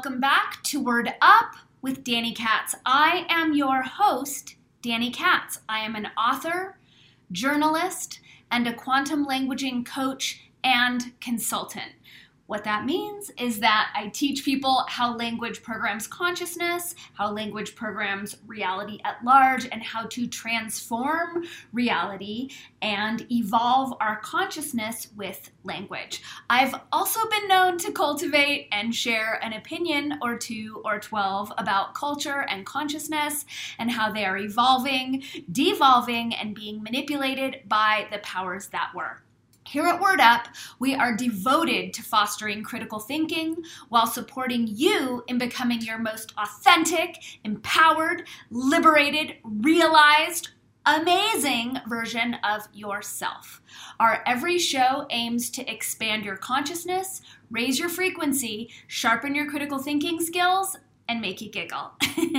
welcome back to Word Up with Danny Katz. I am your host, Danny Katz. I am an author, journalist, and a quantum languaging coach and consultant. What that means is that I teach people how language programs consciousness, how language programs reality at large, and how to transform reality and evolve our consciousness with language. I've also been known to cultivate and share an opinion or 2 or 12 about culture and consciousness and how they are evolving, devolving, and being manipulated by the powers that were. Here at Word Up, we are devoted to fostering critical thinking while supporting you in becoming your most authentic, empowered, liberated, realized, amazing version of yourself. Our every show aims to expand your consciousness, raise your frequency, sharpen your critical thinking skills, and make you giggle.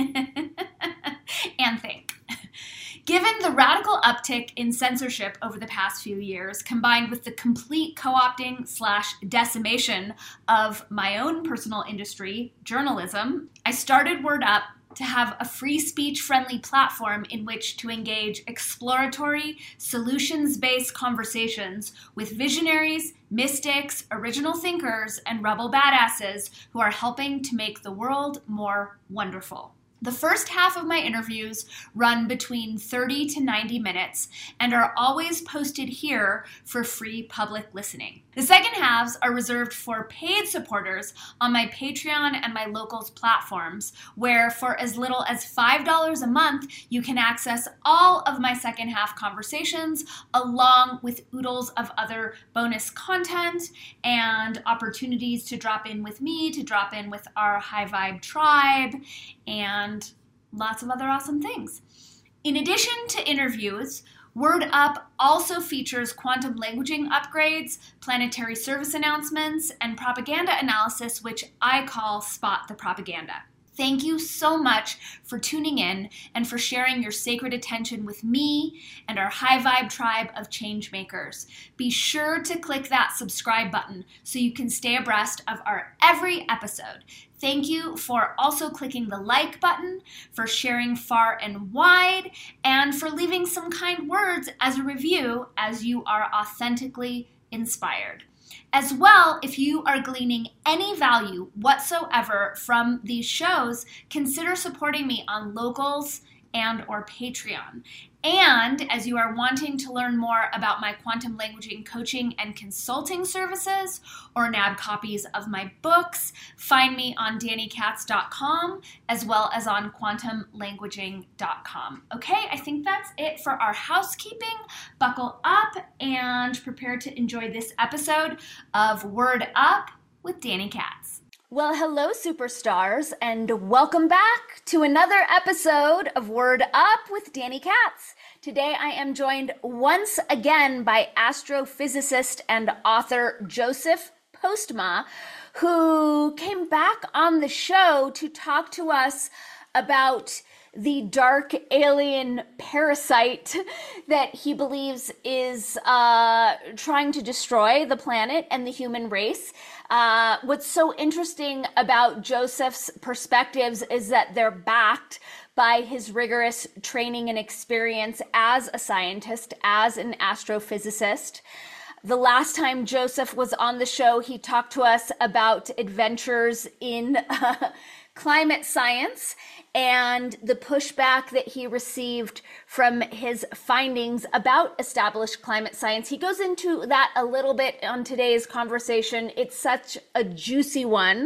And think. Given the radical uptick in censorship over the past few years, combined with the complete co-opting/decimation of my own personal industry, journalism, I started Word Up to have a free speech-friendly platform in which to engage exploratory, solutions-based conversations with visionaries, mystics, original thinkers, and rebel badasses who are helping to make the world more wonderful. The first half of my interviews run between 30 to 90 minutes and are always posted here for free public listening. The second halves are reserved for paid supporters on my Patreon and my Locals platforms, where for as little as $5 a month, you can access all of my second half conversations along with oodles of other bonus content and opportunities to drop in with me, to drop in with our High Vibe tribe, and lots of other awesome things. In addition to interviews, Word Up also features quantum languaging upgrades, planetary service announcements, and propaganda analysis, which I call Spot the Propaganda. Thank you so much for tuning in and for sharing your sacred attention with me and our High Vibe tribe of change makers. Be sure to click that subscribe button so you can stay abreast of our every episode. Thank you for also clicking the like button, for sharing far and wide, and for leaving some kind words as a review as you are authentically inspired. As well, if you are gleaning any value whatsoever from these shows, consider supporting me on Locals and or Patreon. And as you are wanting to learn more about my quantum languaging coaching and consulting services or nab copies of my books, find me on DannyKatz.com as well as on quantumlanguaging.com. Okay, I think that's it for our housekeeping. Buckle up and prepare to enjoy this episode of Word Up with Danny Katz. Well, hello, superstars, and welcome back to another episode of Word Up with Danny Katz. Today, I am joined once again by astrophysicist and author Joseph Postma, who came back on the show to talk to us about the dark alien parasite that he believes is trying to destroy the planet and the human race. What's so interesting about Joseph's perspectives is that they're backed by his rigorous training and experience as a scientist, as an astrophysicist. The last time Joseph was on the show, he talked to us about adventures in climate science and the pushback that he received from his findings about established climate science. He goes into that a little bit on today's conversation. It's such a juicy one.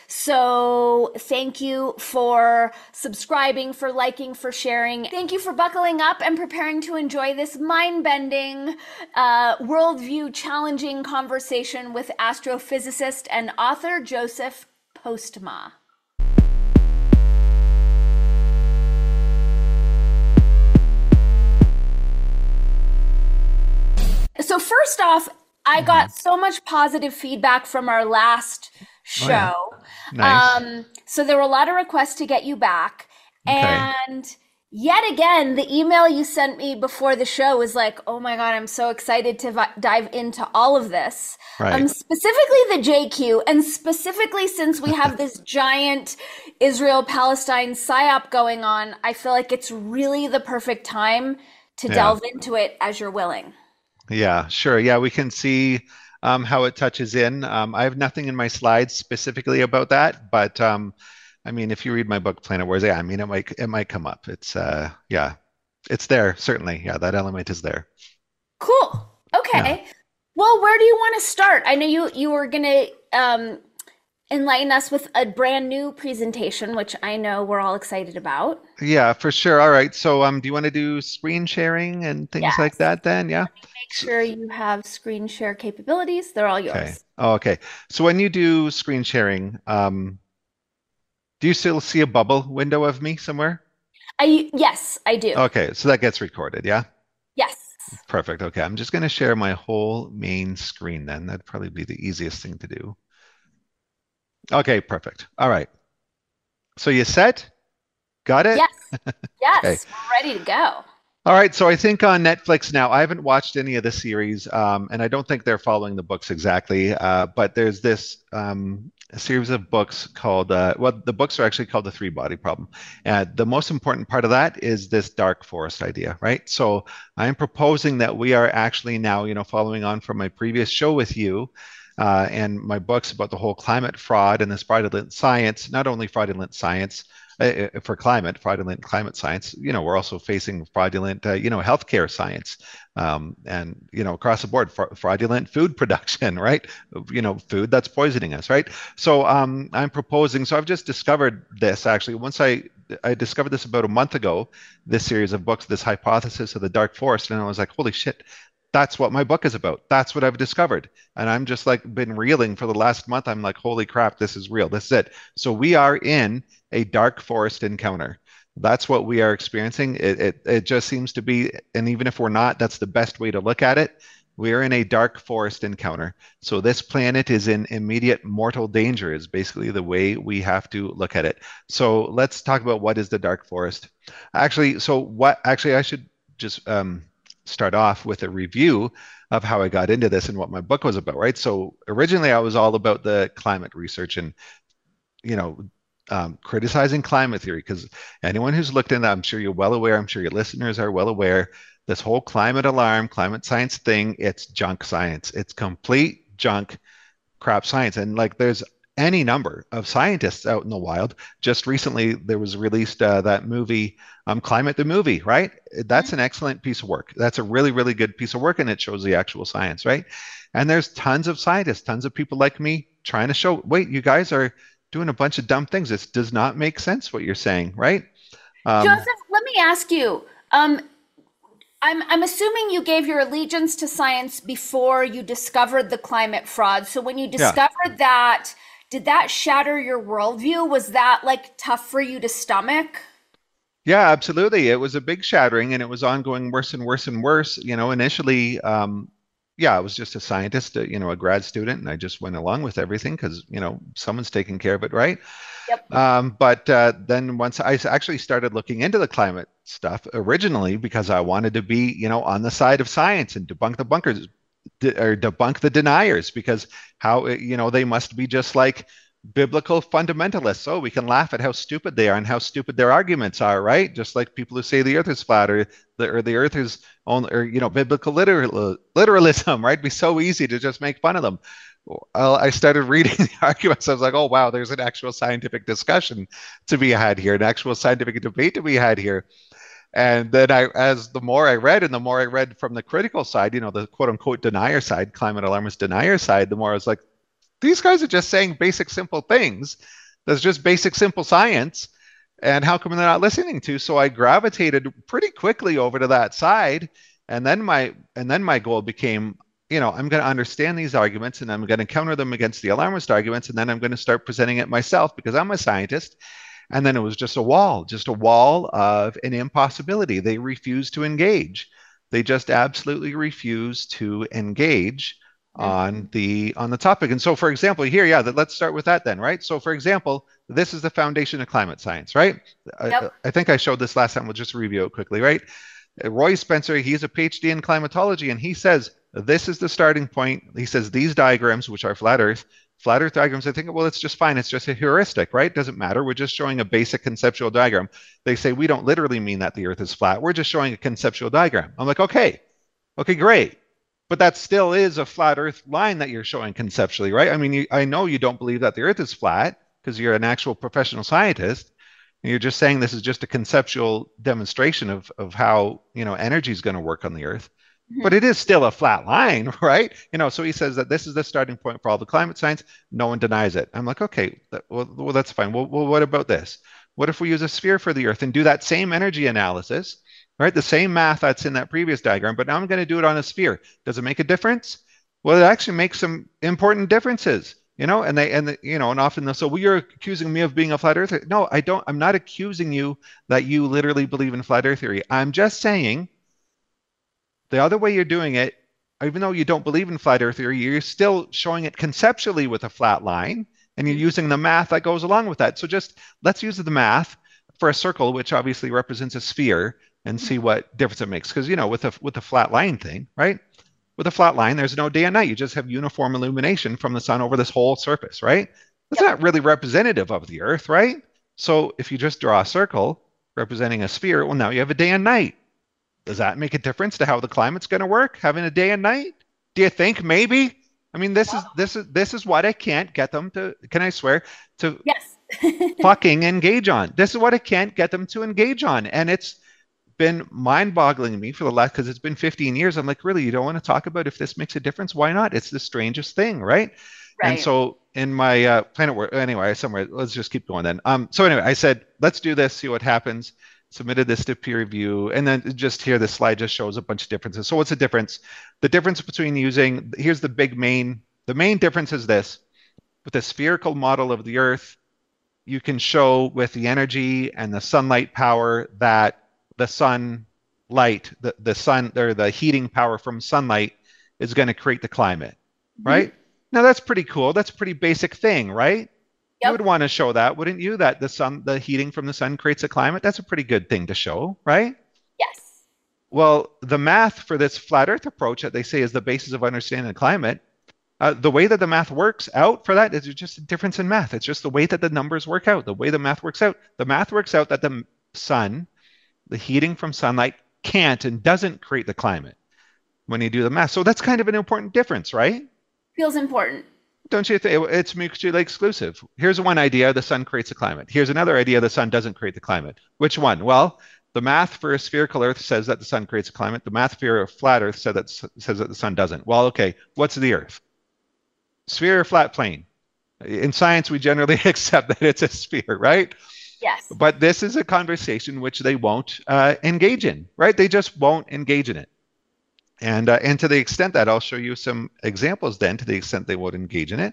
So thank you for subscribing, for liking, for sharing. Thank you for buckling up and preparing to enjoy this mind-bending, worldview challenging conversation with astrophysicist and author Joseph Postma. So first off, I got so much positive feedback from our last show. Oh, yeah. Nice. So there were a lot of requests to get you back. Okay. And Yet again, the email you sent me before the show was like, oh my God, I'm so excited to dive into all of this. Right. Specifically the JQ, and specifically since we have this giant Israel Palestine psyop going on, I feel like it's really the perfect time to Yeah. delve into it as you're willing. Yeah, sure. Yeah, we can see how it touches in. I have nothing in my slides specifically about that, but I mean, if you read my book, Planet Wars, yeah, I mean, it might come up. Yeah, it's there certainly. Yeah, that element is there. Cool. Yeah. Okay. Well, where do you want to start? I know you were gonna enlighten us with a brand new presentation, which I know we're all excited about. Yeah, for sure. All right. So, do you want to do screen sharing and things like Yes. that then? Yeah. Make So, sure you have screen share capabilities. They're all okay. yours. Oh, okay. So when you do screen sharing, do you still see a bubble window of me somewhere? Yes, I do. Okay, so that gets recorded, yeah? Yes. Perfect. Okay, I'm just going to share my whole main screen then. That'd probably be the easiest thing to do. Okay, perfect. All right. So you set? Got it? Yes. Okay. Yes. We're ready to go. All right, so I think on Netflix now, I haven't watched any of the series, and I don't think they're following the books exactly. But there's this a series of books called, well, the books are actually called The Three Body Problem. And the most important part of that is this dark forest idea, right? So I'm proposing that we are actually now, following on from my previous show with you, and my books about the whole climate fraud and this fraudulent science, not only fraudulent science for fraudulent climate science, we're also facing fraudulent, healthcare science, and, across the board, fraudulent food production, right? Food that's poisoning us, right? So I'm proposing, so I've just discovered this actually. Once I discovered this about a month ago, this series of books, this hypothesis of the dark forest, and I was like, holy shit, that's what my book is about. That's what I've discovered. And I'm just like been reeling for the last month. I'm like, holy crap, this is real. This is it. So we are in a dark forest encounter. That's what we are experiencing. It just seems to be, and even if we're not, that's the best way to look at it. We are in a dark forest encounter. So this planet is in immediate mortal danger, is basically the way we have to look at it. So let's talk about what is the dark forest. Actually, I should just start off with a review of how I got into this and what my book was about, right? So originally I was all about the climate research and, you know, criticizing climate theory because anyone who's looked into that, I'm sure you're well aware, I'm sure your listeners are well aware, this whole climate alarm, climate science thing, it's junk science. It's complete junk crap science. And like there's any number of scientists out in the wild. Just recently, there was released that movie, Climate the Movie, right? That's Mhm. an excellent piece of work. That's a really, really good piece of work, and it shows the actual science, right? And there's tons of scientists, tons of people like me trying to show, wait, you guys are doing a bunch of dumb things. This does not make sense what you're saying, right? Um, Joseph, let me ask you. I'm assuming you gave your allegiance to science before you discovered the climate fraud. So when you yeah. discovered that, did that shatter your worldview? Was that like tough for you to stomach? Yeah, absolutely. It was a big shattering and it was ongoing worse and worse and worse. Initially, yeah, I was just a scientist, a grad student, and I just went along with everything because, someone's taking care of it, right? Yep. But then once I actually started looking into the climate stuff originally because I wanted to be, on the side of science and debunk the bunkers or debunk the deniers because how, they must be just like biblical fundamentalists. So we can laugh at how stupid they are and how stupid their arguments are, right? Just like people who say the earth is flat or the earth is only, or, biblical literalism, right? It'd be so easy to just make fun of them. Well, I started reading the arguments. I was like, oh, wow, there's an actual scientific discussion to be had here, an actual scientific debate to be had here. And then as the more I read and the more I read from the critical side, the quote unquote denier side, climate alarmist denier side, the more I was like, these guys are just saying basic, simple things. That's just basic, simple science. And how come they're not listening to? So I gravitated pretty quickly over to that side. And then my goal became, I'm going to understand these arguments and I'm going to counter them against the alarmist arguments. And then I'm going to start presenting it myself because I'm a scientist. And then it was just a wall of an impossibility. They refuse to engage. They just absolutely refuse to engage on the topic. And so, for example, here, yeah, let's start with that then, right? So, for example, this is the foundation of climate science, right? Yep. I think I showed this last time. We'll just review it quickly, right? Roy Spencer, he's a PhD in climatology, and he says this is the starting point. He says these diagrams, which are flat Earth diagrams, I think, well, it's just fine. It's just a heuristic, right? Doesn't matter. We're just showing a basic conceptual diagram. They say we don't literally mean that the Earth is flat. We're just showing a conceptual diagram. I'm like, okay, great. But that still is a flat Earth line that you're showing conceptually, right? I mean, I know you don't believe that the Earth is flat because you're an actual professional scientist. And you're just saying this is just a conceptual demonstration of how, energy is going to work on the Earth. But it is still a flat line, right? So he says that this is the starting point for all the climate science. No one denies it. I'm like, okay, well that's fine. Well, what about this? What if we use a sphere for the Earth and do that same energy analysis, right? The same math that's in that previous diagram, but now I'm going to do it on a sphere. Does it make a difference? Well, it actually makes some important differences, and often they'll say, well, you're accusing me of being a flat earther. No, I don't. I'm not accusing you that you literally believe in flat earth theory. I'm just saying the other way you're doing it, even though you don't believe in flat earth theory, you're still showing it conceptually with a flat line, and you're using the math that goes along with that. So just let's use the math for a circle, which obviously represents a sphere, and see what difference it makes. Because, with a flat line thing, right? With a flat line, there's no day and night. You just have uniform illumination from the sun over this whole surface, right? That's not really representative of the Earth, right? So if you just draw a circle representing a sphere, well, now you have a day and night. Does that make a difference to how the climate's going to work, having a day and night? Do you think maybe? I mean, this is what I can't get them to. Can I swear to? Yes. Fucking engage on. This is what I can't get them to engage on, and it's been mind-boggling to me for the last, because it's been 15 years. I'm like, really, you don't want to talk about if this makes a difference? Why not? It's the strangest thing, right? And so in my planet work, anyway, somewhere, let's just keep going then. So anyway, I said, let's do this, see what happens. Submitted this to peer review, and then just here, this slide just shows a bunch of differences. So what's the difference? The difference between here's the main difference is this. With a spherical model of the Earth, you can show with the energy and the sunlight power that the sunlight, the sun, or the heating power from sunlight is going to create the climate, right? Now that's pretty cool. That's a pretty basic thing, right? Yep. You would want to show that, wouldn't you? That the heating from the sun creates a climate. That's a pretty good thing to show, right? Yes. Well, the math for this flat Earth approach that they say is the basis of understanding the climate, the way that the math works out for that is just a difference in math. It's just the way that the numbers work out, the way the math works out. The math works out that the sun, the heating from sunlight, can't and doesn't create the climate when you do the math. So that's kind of an important difference, right? Feels important. Don't you think it's mutually exclusive? Here's one idea, the sun creates a climate. Here's another idea, the sun doesn't create the climate. Which one? Well, the math for a spherical Earth says that the sun creates a climate. The math for a flat Earth says that the sun doesn't. Well, okay, what's the Earth? Sphere or flat plane? In science, we generally accept that it's a sphere, right? Yes. But this is a conversation which they won't engage in, right? They just won't engage in it. And to the extent that I'll show you some examples then, to the extent they won't engage in it.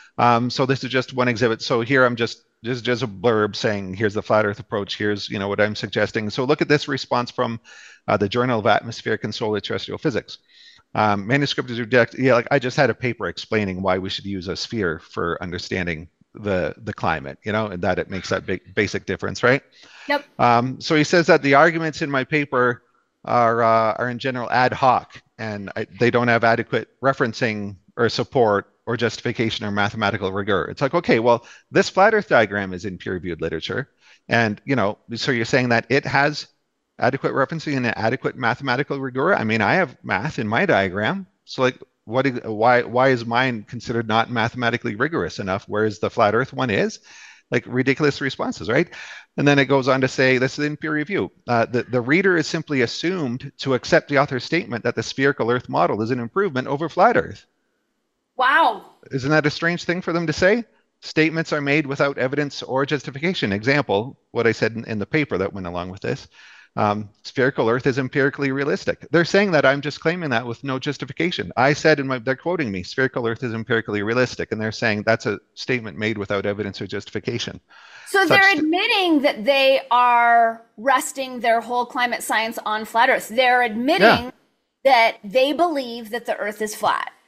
So this is just one exhibit. So here I'm just a blurb saying, here's the flat Earth approach. Here's what I'm suggesting. So look at this response from the Journal of Atmospheric and Solar Terrestrial Physics. Manuscript is rejected. Yeah, like I just had a paper explaining why we should use a sphere for understanding the climate, and that it makes that basic difference, right? Yep. So he says that the arguments in my paper are in general ad hoc, and they don't have adequate referencing or support or justification or mathematical rigor. It's like, okay, well, this flat Earth diagram is in peer-reviewed literature, and so you're saying that it has adequate referencing and adequate mathematical rigor. I mean, I have math in my diagram, so like, why is mine considered not mathematically rigorous enough, whereas the flat Earth one is? Like, ridiculous responses, right? And then it goes on to say, this is in peer review. The reader is simply assumed to accept the author's statement that the spherical Earth model is an improvement over flat Earth. Wow. Isn't that a strange thing for them to say? Statements are made without evidence or justification. Example, what I said in the paper that went along with this. Spherical Earth is empirically realistic. They're saying that I'm just claiming that with no justification. I said they're quoting me, spherical Earth is empirically realistic, and they're saying that's a statement made without evidence or justification. So they're admitting that they are resting their whole climate science on flat Earth. They're admitting that they believe that the Earth is flat.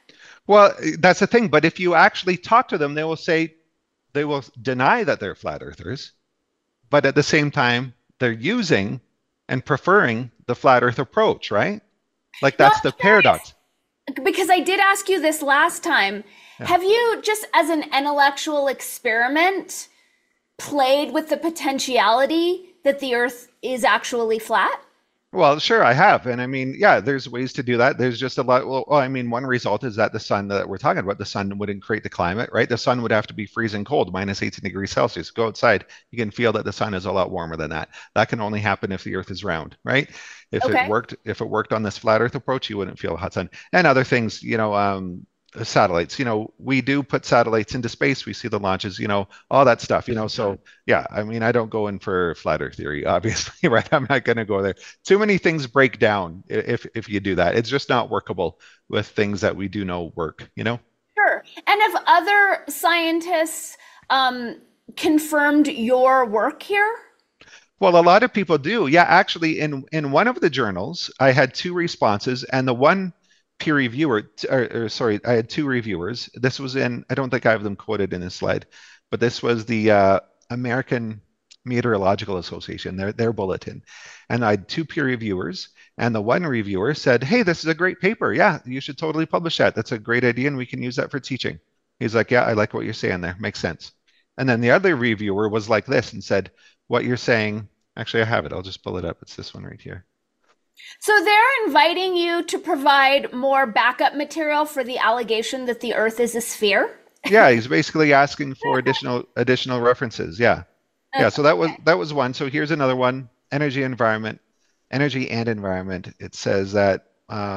Well, that's the thing. But if you actually talk to them, they will deny that they're flat earthers, but at the same time, they're using and preferring the flat earth approach, right? Like Now that's I'm the paradox. curious because I did ask you this last time. Yeah. Have you, just as an intellectual experiment, played with the potentiality that the Earth is actually flat? Well, sure, I have. And I mean, yeah, there's ways to do that. There's just a lot. Well, I mean, one result is that the sun that we're talking about, the sun wouldn't create the climate, right? The sun would have to be freezing cold, minus 18 degrees Celsius. Go outside, you can feel that the sun is a lot warmer than that. That can only happen if the Earth is round, right? Okay. If it worked on this flat Earth approach, you wouldn't feel a hot sun. And other things, satellites. We do put satellites into space. We see the launches, all that stuff. So yeah, I mean, I don't go in for flat Earth theory, obviously, right? I'm not going to go there. Too many things break down if you do that. It's just not workable with things that we do know work. Sure. And have other scientists confirmed your work here? Well, a lot of people do. Yeah, actually, in one of the journals, I had two responses, and the one peer reviewer, or sorry, I had two reviewers. This was in, I don't think I have them quoted in this slide, but this was the American Meteorological Association, their bulletin. And I had two peer reviewers, and the one reviewer said, "Hey, this is a great paper. Yeah, you should totally publish that. That's a great idea, and we can use that for teaching." He's like, "Yeah, I like what you're saying there. Makes sense." And then the other reviewer was like this and said, "What you're saying, actually, I have it. I'll just pull it up. It's this one right here." So they're inviting you to provide more backup material for the allegation that the Earth is a sphere? Yeah, he's basically asking for additional references. Yeah. Yeah, so that was one. So here's another one, energy and environment. It says that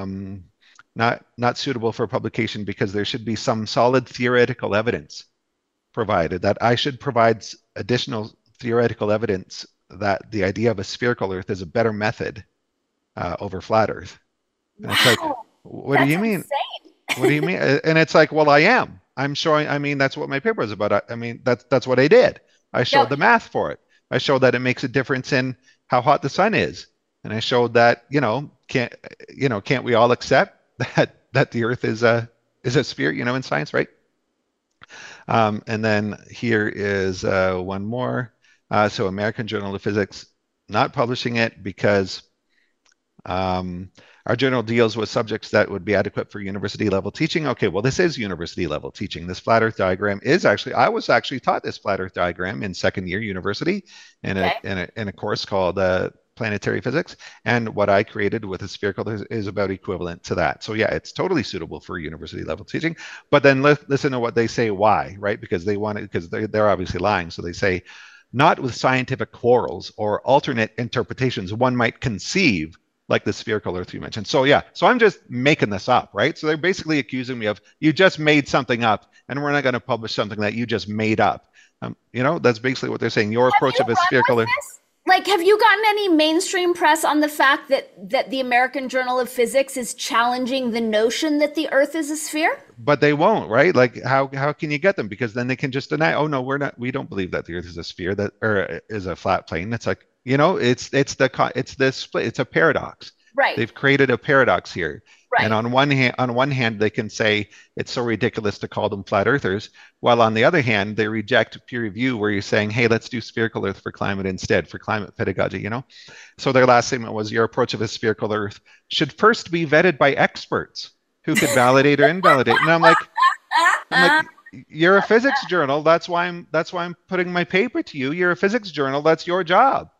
not suitable for publication because there should be some solid theoretical evidence provided, that I should provide additional theoretical evidence that the idea of a spherical Earth is a better method over flat Earth. And it's like, Wow, what do that's you mean? insane. What do you mean? And it's like, well, I am. I'm showing. I mean, that's what my paper is about. I mean, that's what I did. I showed Yep. the math for it. I showed that it makes a difference in how hot the sun is, and I showed that can't we all accept that the Earth is a sphere, in science, right? And then here is one more. So American Journal of Physics not publishing it because um, our journal deals with subjects that would be adequate for university level teaching. Okay, well, this is university level teaching. This flat Earth diagram is actually, I was actually taught this flat Earth diagram in second year university Okay. in a course called planetary physics. And what I created with a spherical is about equivalent to that. So yeah, it's totally suitable for university level teaching. But then listen to what they say why, right? Because they want it, because they're obviously lying. So they say, not with scientific quarrels or alternate interpretations, one might conceive like the spherical Earth you mentioned. So yeah, so I'm just making this up, right? So they're basically accusing me of you just made something up, and we're not going to publish something that you just made up. That's basically what they're saying. Your Have approach you of a run spherical with Earth. this? Like, have you gotten any mainstream press on the fact that the American Journal of Physics is challenging the notion that the Earth is a sphere? But they won't, right? Like how can you get them? Because then they can just deny. Oh no, we don't believe that the Earth is a sphere that or is a flat plane. It's like it's the split. It's a paradox. Right. They've created a paradox here. And Right. on one hand, they can say it's so ridiculous to call them flat earthers, while on the other hand, they reject peer review where you're saying, hey, let's do spherical Earth for climate instead, for climate pedagogy. So their last statement was your approach of a spherical Earth should first be vetted by experts who could validate or invalidate. And I'm like, you're a physics journal. That's why I'm putting my paper to you. You're a physics journal. That's your job.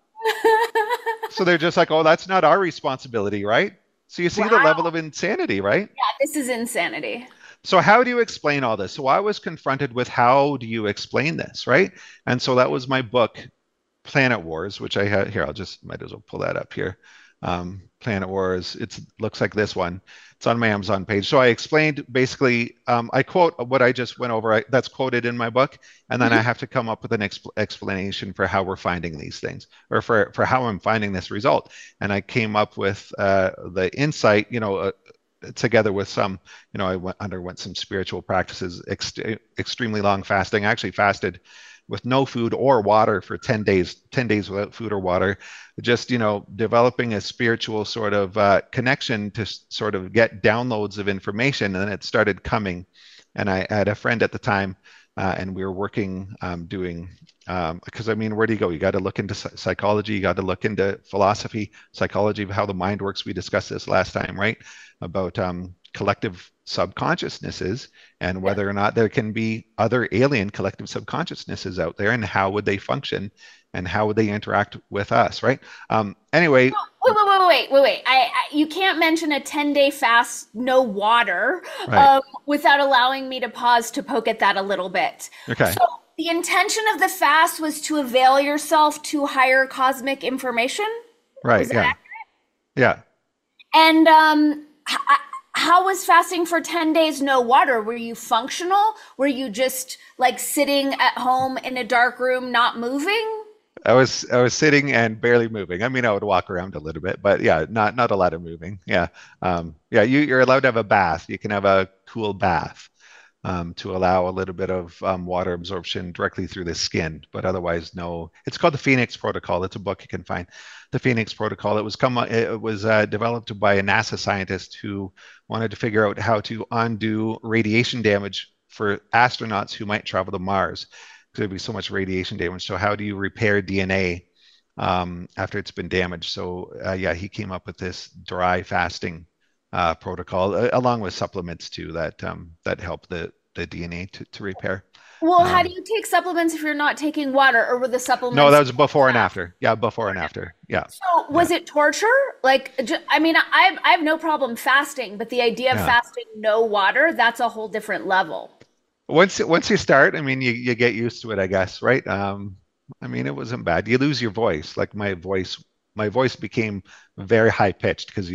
So they're just like, oh, that's not our responsibility, right? So you see the level Wow. of insanity, right? This is insanity. So how do you explain all this? So I was confronted with how do you explain this, right? And so that was my book, Planet Wars, which I had here. Might as well pull that up here. Planet Wars. It looks like this one. It's on my Amazon page. So I explained basically. I quote what I just went over. That's quoted in my book, and then I Mhm. have to come up with an explanation for how we're finding these things, or for how I'm finding this result. And I came up with the insight. Together with some, I underwent some spiritual practices, extremely long fasting. I actually fasted with no food or water for 10 days, 10 days without food or water, just, developing a spiritual sort of connection to sort of get downloads of information. And then it started coming. And I had a friend at the time, and we were working doing, because I mean, where do you go? You got to look into psychology, you got to look into philosophy, psychology of how the mind works. We discussed this last time, right? About collective subconsciousnesses and whether or not there can be other alien collective subconsciousnesses out there and how would they function and how would they interact with us, right? Anyway. Wait. You can't mention a 10-day fast, no water, Right. without allowing me to pause to poke at that a little bit. Okay. So the intention of the fast was to avail yourself to higher cosmic information? Right. Was that Yeah. accurate? Yeah. And how was fasting for 10 days no water? Were you functional? Were you just like sitting at home in a dark room, not moving? I was sitting and barely moving. I mean, I would walk around a little bit, but yeah, not a lot of moving. Yeah. Yeah, you're allowed to have a bath. You can have a cool bath, to allow a little bit of water absorption directly through the skin, but otherwise, no. It's called the Phoenix Protocol. It's a book you can find. The Phoenix Protocol. It was developed by a NASA scientist who wanted to figure out how to undo radiation damage for astronauts who might travel to Mars. Because there'd be so much radiation damage. So how do you repair DNA after it's been damaged? So yeah, he came up with this dry fasting protocol, along with supplements too that help the DNA to repair. Well, how do Um, you take supplements if you're not taking water, or were the no, that supplements? was before and after. Yeah, before and after. Yeah, So yeah, was it torture? Like, I mean, I have no problem fasting, but the idea of yeah. fasting no water, that's a whole different level. Once you start, I mean, you get used to it, I guess, right? I mean, it wasn't bad. You lose your voice. Like my voice became very high pitched because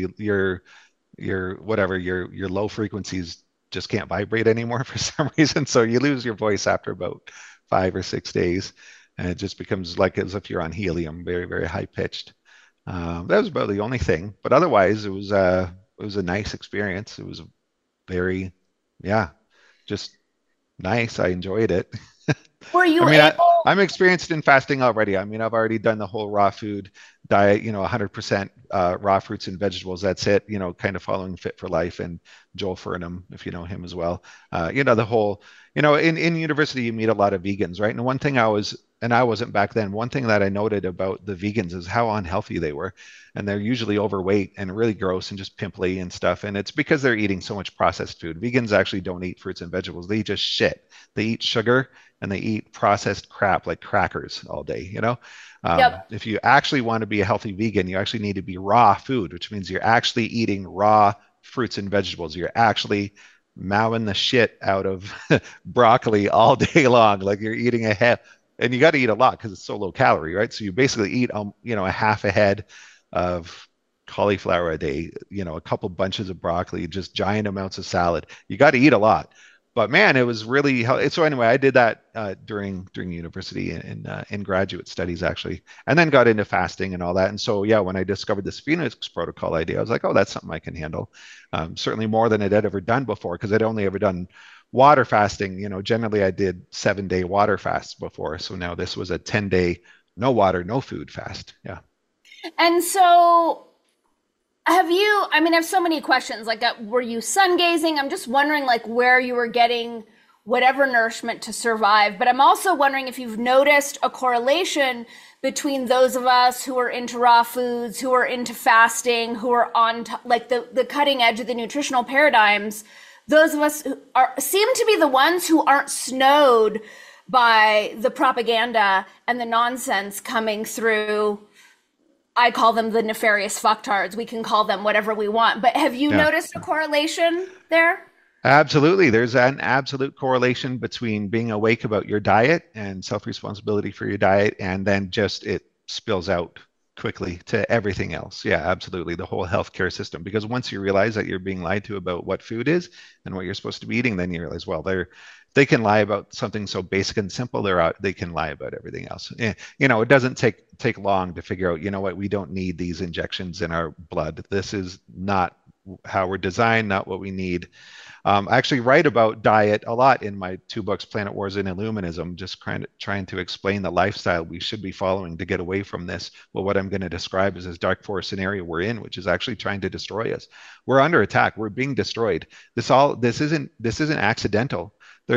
your whatever your low frequencies just can't vibrate anymore for some reason. So you lose your voice after about 5 or 6 days, and it just becomes like as if you're on helium, very very high pitched. That was about the only thing, but otherwise it was a nice experience. It was very, yeah, just nice. I enjoyed it. Were I you mean, able? I'm experienced in fasting already. I mean, I've already done the whole raw food diet, 100% raw fruits and vegetables. That's it, kind of following Fit for Life and Joel Furnham, if you know him as well. The whole, in university, you meet a lot of vegans, right? And one thing and I wasn't back then, one thing that I noted about the vegans is how unhealthy they were. And they're usually overweight and really gross and just pimply and stuff. And it's because they're eating so much processed food. Vegans actually don't eat fruits and vegetables. They eat just shit. They eat sugar and they eat processed crap like crackers all day. Yep. If you actually want to be a healthy vegan, you actually need to be raw food, which means you're actually eating raw fruits and vegetables. You're actually mowing the shit out of broccoli all day long. Like you're eating a head, and you got to eat a lot because it's so low calorie, right? So you basically eat, a half a head of cauliflower a day, a couple bunches of broccoli, just giant amounts of salad. You got to eat a lot. But man, it was really so. Anyway, I did that during university in graduate studies actually, and then got into fasting and all that. And so yeah, when I discovered this Phoenix Protocol idea, I was like, oh, that's something I can handle. Certainly more than I'd ever done before because I'd only ever done water fasting. Generally I did 7-day water fasts before. So now this was a 10-day no water, no food fast. Yeah. And so I mean, I have so many questions. Like, were you sun gazing? I'm just wondering, like, where you were getting whatever nourishment to survive. But I'm also wondering if you've noticed a correlation between those of us who are into raw foods, who are into fasting, who are on like the cutting edge of the nutritional paradigms. Those of us who seem to be the ones who aren't snowed by the propaganda and the nonsense coming through. I call them the nefarious fucktards. We can call them whatever we want. But have you Yeah. noticed a correlation there? Absolutely. There's an absolute correlation between being awake about your diet and self-responsibility for your diet, and then just it spills out quickly to everything else. Yeah, absolutely. The whole healthcare system. Because once you realize that you're being lied to about what food is and what you're supposed to be eating, then you realize, well, they can lie about something so basic and simple. They can lie about everything else. It doesn't take long to figure out, what, we don't need these injections in our blood. This is not how we're designed, not what we need. I actually write about diet a lot in my two books, Planet Wars and Illuminism, just trying to explain the lifestyle we should be following to get away from this. Well, what I'm going to describe is this dark forest scenario we're in, which is actually trying to destroy us. We're under attack. We're being destroyed. This isn't accidental.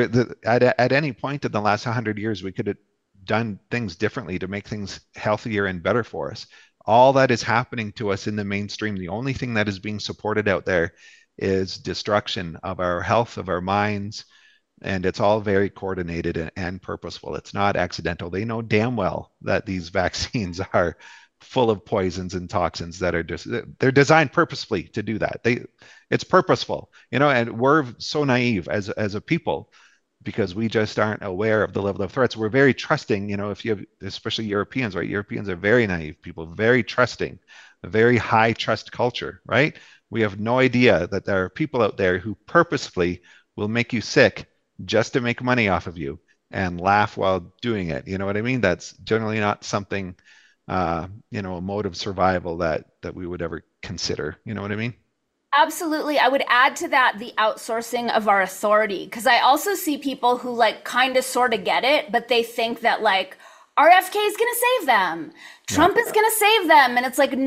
At any point in the last 100 years, we could have done things differently to make things healthier and better for us. All that is happening to us in the mainstream. The only thing that is being supported out there is destruction of our health, of our minds, and it's all very coordinated and purposeful. It's not accidental. They know damn well that these vaccines are full of poisons and toxins that are just they're designed purposefully to do that. It's purposeful, and we're so naive as a people because we just aren't aware of the level of threats. We're very trusting, if you have, especially Europeans, right? Europeans are very naive people, very trusting, a very high trust culture, right? We have no idea that there are people out there who purposefully will make you sick just to make money off of you and laugh while doing it. You know what I mean? That's generally not something, a mode of survival that we would ever consider. You know what I mean? Absolutely. I would add to that the outsourcing of our authority because I also see people who like kind of sort of get it, but they think that like RFK is going to save them. Trump is going to save them. And it's like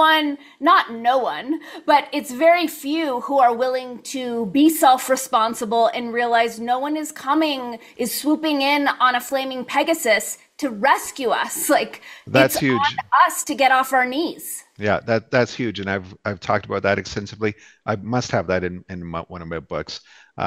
not no one, but it's very few who are willing to be self-responsible and realize no one is swooping in on a flaming Pegasus to rescue us. Like That's it's huge. on us to get off our knees. Yeah, that's huge, and I've talked about that extensively. I must have that in one of my books.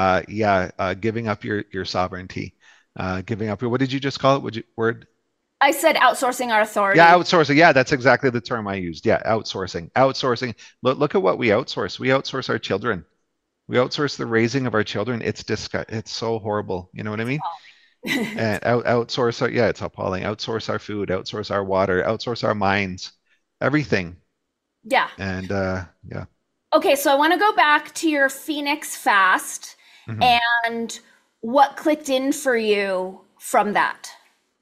Giving up your sovereignty, giving up your, what did you just call it? Would you word? I said outsourcing our authority. Yeah, outsourcing. Yeah, that's exactly the term I used. Yeah, outsourcing. Look at what we outsource. We outsource our children. We outsource the raising of our children. It's so horrible. You know what I mean? And outsource our, yeah, it's appalling. Outsource our food, outsource our water, outsource our minds, everything. Yeah. And yeah. Okay, so I want to go back to your Phoenix fast Mhm. and what clicked in for you from that.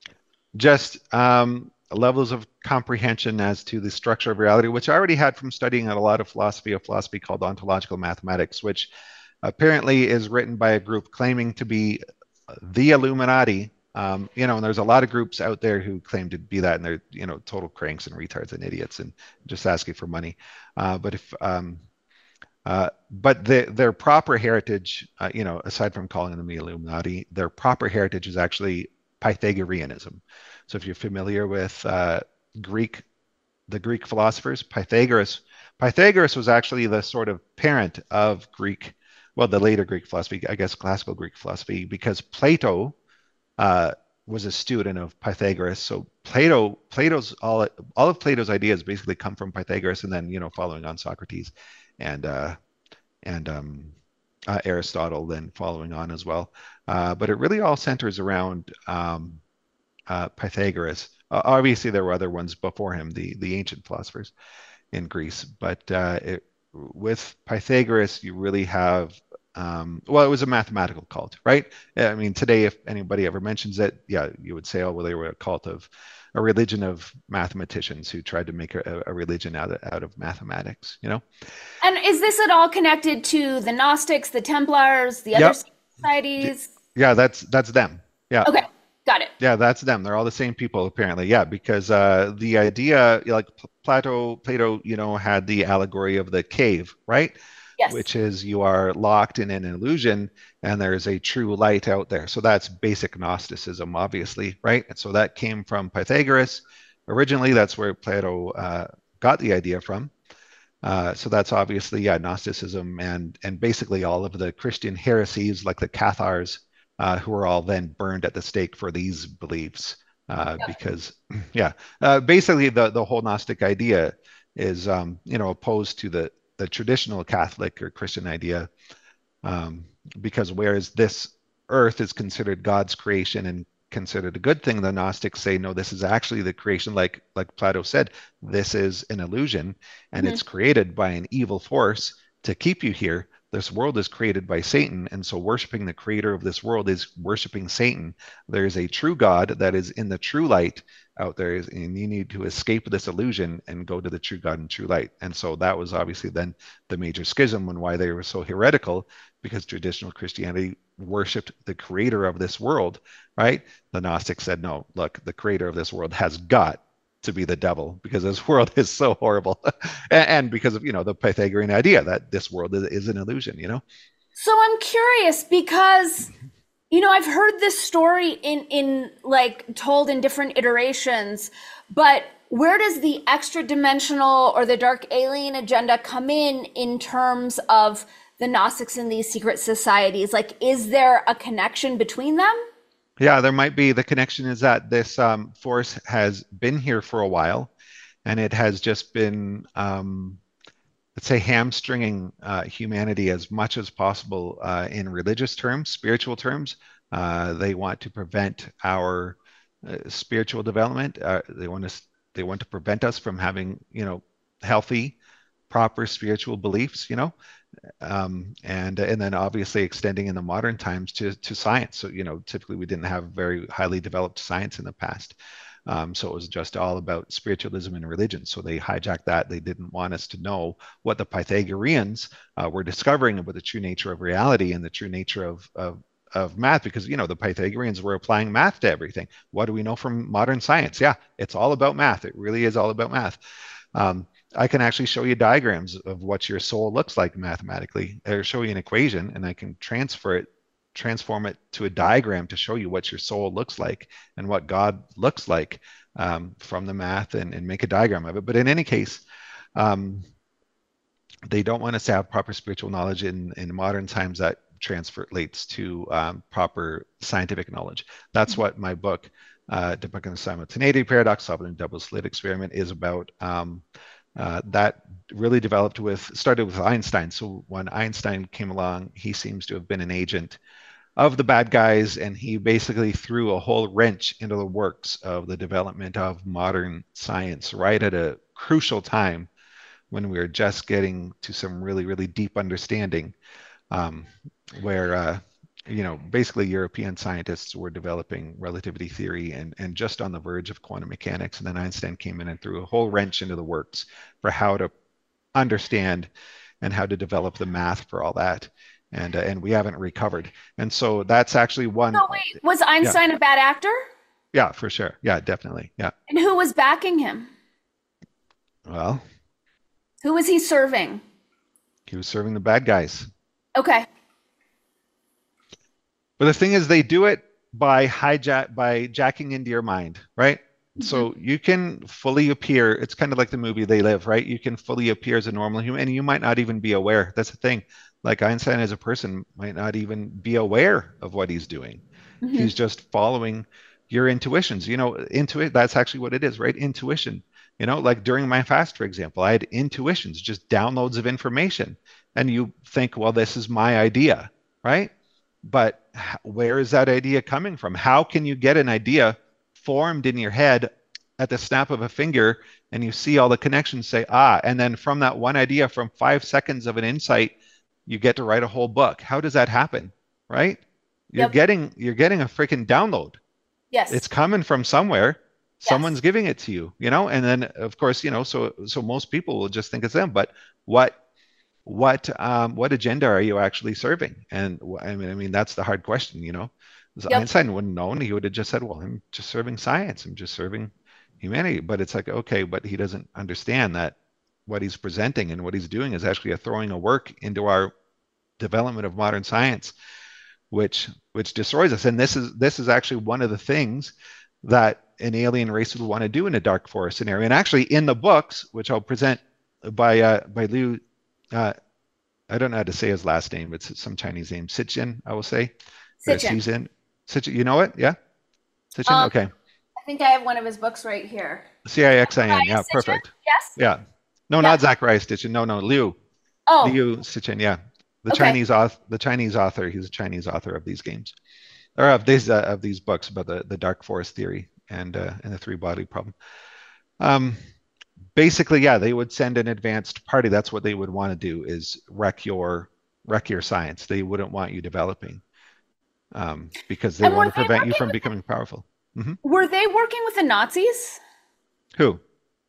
Just levels of comprehension as to the structure of reality, which I already had from studying a lot of philosophy called ontological mathematics, which apparently is written by a group claiming to be the Illuminati. And there's a lot of groups out there who claim to be that, and they're, total cranks and retards and idiots and just asking for money. But their proper heritage, aside from calling them the Illuminati, their proper heritage is actually Pythagoreanism. So if you're familiar with Greek, the Greek philosophers, Pythagoras was actually the sort of parent of Greek, well, the later Greek philosophy, I guess classical Greek philosophy, because Plato was a student of Pythagoras. So Plato's all of Plato's ideas basically come from Pythagoras, and then following on Socrates and Aristotle, then following on as well. But it really all centers around Pythagoras. Obviously, there were other ones before him, the ancient philosophers in Greece. But with Pythagoras, you really have well, it was a mathematical cult, right? I mean, today, if anybody ever mentions it, yeah, you would say, oh, well, they were a religion of mathematicians who tried to make a religion out of mathematics, And is this at all connected to the Gnostics, the Templars, the other Yep. societies? Yeah, that's them. Yeah. Okay, got it. Yeah, that's them. They're all the same people, apparently. Yeah, because the idea, like Plato, had the allegory of the cave, right? Yes. Which is you are locked in an illusion and there's a true light out there. So that's basic Gnosticism, obviously, right? And so that came from Pythagoras. Originally, that's where Plato got the idea from. So that's obviously, yeah, Gnosticism and basically all of the Christian heresies like the Cathars, who were all then burned at the stake for these beliefs. Because, yeah, basically the whole Gnostic idea is, opposed to the traditional Catholic or Christian idea, because whereas this earth is considered God's creation and considered a good thing, the Gnostics say, no, this is actually the creation, like Plato said, this is an illusion, and Mhm. it's created by an evil force to keep you here, this world is created by Satan, and so worshiping the creator of this world is worshiping Satan. There is a true God that is in the true light out there, and you need to escape this illusion and go to the true God and true light. And so that was obviously then the major schism and why they were so heretical, because traditional Christianity worshipped the creator of this world, right? The Gnostics said, no, look, the creator of this world has got to be the devil because this world is so horrible. And because of, the Pythagorean idea that this world is an illusion. So I'm curious because, I've heard this story in like told in different iterations, but where does the extra dimensional or the dark alien agenda come in terms of the Gnostics and these secret societies? Like, is there a connection between them? Yeah, there might be. The connection is that this force has been here for a while, and it has just been, let's say, hamstringing humanity as much as possible in religious terms, spiritual terms. They want to prevent our spiritual development. They want to prevent us from having, healthy, proper spiritual beliefs. And then obviously extending in the modern times to science. So, typically we didn't have very highly developed science in the past. So it was just all about spiritualism and religion. So they hijacked that. They didn't want us to know what the Pythagoreans were discovering about the true nature of reality and the true nature of math, because, the Pythagoreans were applying math to everything. What do we know from modern science? Yeah, it's all about math. It really is all about math. I can actually show you diagrams of what your soul looks like mathematically, or show you an equation, and I can transform it to a diagram to show you what your soul looks like and what God looks like from the math, and make a diagram of it. But in any case, they don't want us to have proper spiritual knowledge in modern times that translates to proper scientific knowledge. That's what my book, Debunking the Simultaneity Paradox, Solving the Double Slit Experiment, is about. That really started with Einstein. So when Einstein came along, he seems to have been an agent of the bad guys, and he basically threw a whole wrench into the works of the development of modern science right at a crucial time when we were just getting to some really, really deep understanding, where basically European scientists were developing relativity theory and just on the verge of quantum mechanics. And then Einstein came in and threw a whole wrench into the works for how to understand and how to develop the math for all that. And we haven't recovered. And so that's actually one. No, wait, was Einstein a bad actor? Yeah, for sure. Yeah, definitely. Yeah. And who was backing him? Well, who was he serving? He was serving the bad guys. Okay. But the thing is, they do it by jacking into your mind, right? Mm-hmm. So you can fully appear. It's kind of like the movie They Live, right? You can fully appear as a normal human, and you might not even be aware. That's the thing. Like Einstein as a person might not even be aware of what he's doing. Mm-hmm. He's just following your intuitions. That's actually what it is, right? Intuition. Like during my fast, for example, I had intuitions, just downloads of information. And you think, well, this is my idea, right? But where is that idea coming from? How can you get an idea formed in your head at the snap of a finger, and you see all the connections, say, and then from that one idea, from 5 seconds of an insight, you get to write a whole book? How does that happen, right? You're getting a freaking download. Yes. It's coming from somewhere. Yes. Someone's giving it to you, and then of course, so most people will just think it's them, but what agenda are you actually serving? And I mean, that's the hard question, Yep. Einstein wouldn't know, and he would have just said, well, I'm just serving science. I'm just serving humanity. But it's like, okay, but he doesn't understand that what he's presenting and what he's doing is actually throwing a work into our development of modern science, which destroys us. And this is actually one of the things that an alien race would want to do in a dark forest scenario. And actually in the books, which I'll present by Liu, I don't know how to say his last name. It's some Chinese name. Sitchin, I will say. Sitchin. Sitchin. You know it? Yeah? Sitchin? Okay. I think I have one of his books right here. Cixin. Yeah, Sitchin? perfect. Yes? Yeah. No, not Zachariah Sitchin. No, Liu. Oh. Liu Sitchin, yeah. The Chinese author. He's a Chinese author of these games. Or of these books about the dark forest theory and the three-body problem. Basically, yeah, they would send an advanced party. That's what they would want to do, is wreck your wreck your science. They wouldn't want you developing because they And want to prevent you from becoming powerful. Hmm. were they working with the Nazis? Who?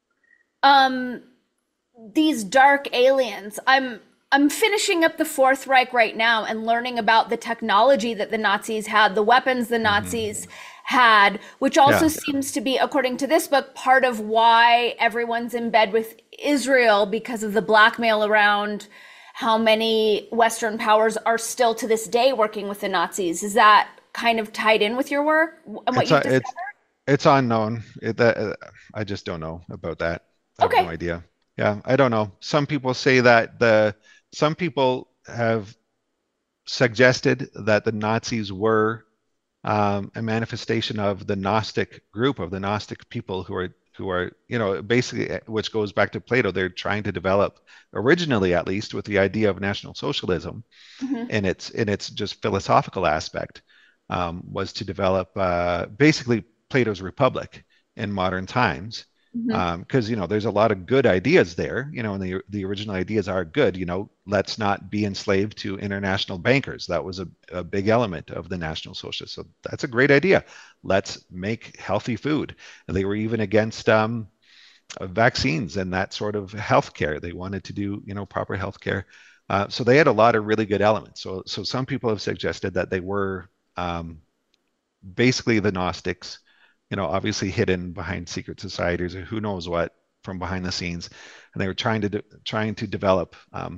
Um, these dark aliens. I'm finishing up the Fourth Reich right now and learning about the technology that the Nazis had, the weapons the Hmm. Nazis had, which also Yeah. seems to be, according to this book, part of why everyone's in bed with Israel because of the blackmail around how many Western powers are still to this day working with the Nazis. Is that kind of tied in with your work and what It's you've a, discovered? it's unknown. I just don't know about that. I have no Okay. idea. Yeah, I don't know. Some people say that some people have suggested that the Nazis were a manifestation of the Gnostic group of the Gnostic people who are basically, which goes back to Plato. They're trying to develop originally, at least, with the idea of National Socialism Hmm. in its just philosophical aspect, was to develop basically Plato's Republic in modern times. Hmm. Because there's a lot of good ideas there, and the original ideas are good. Let's not be enslaved to international bankers. That was a big element of the National Socialists. So that's a great idea. Let's make healthy food. And they were even against vaccines and that sort of healthcare. They wanted to do proper healthcare. So they had a lot of really good elements. So some people have suggested that they were basically the Gnostics, obviously hidden behind secret societies or who knows what from behind the scenes, and they were trying to develop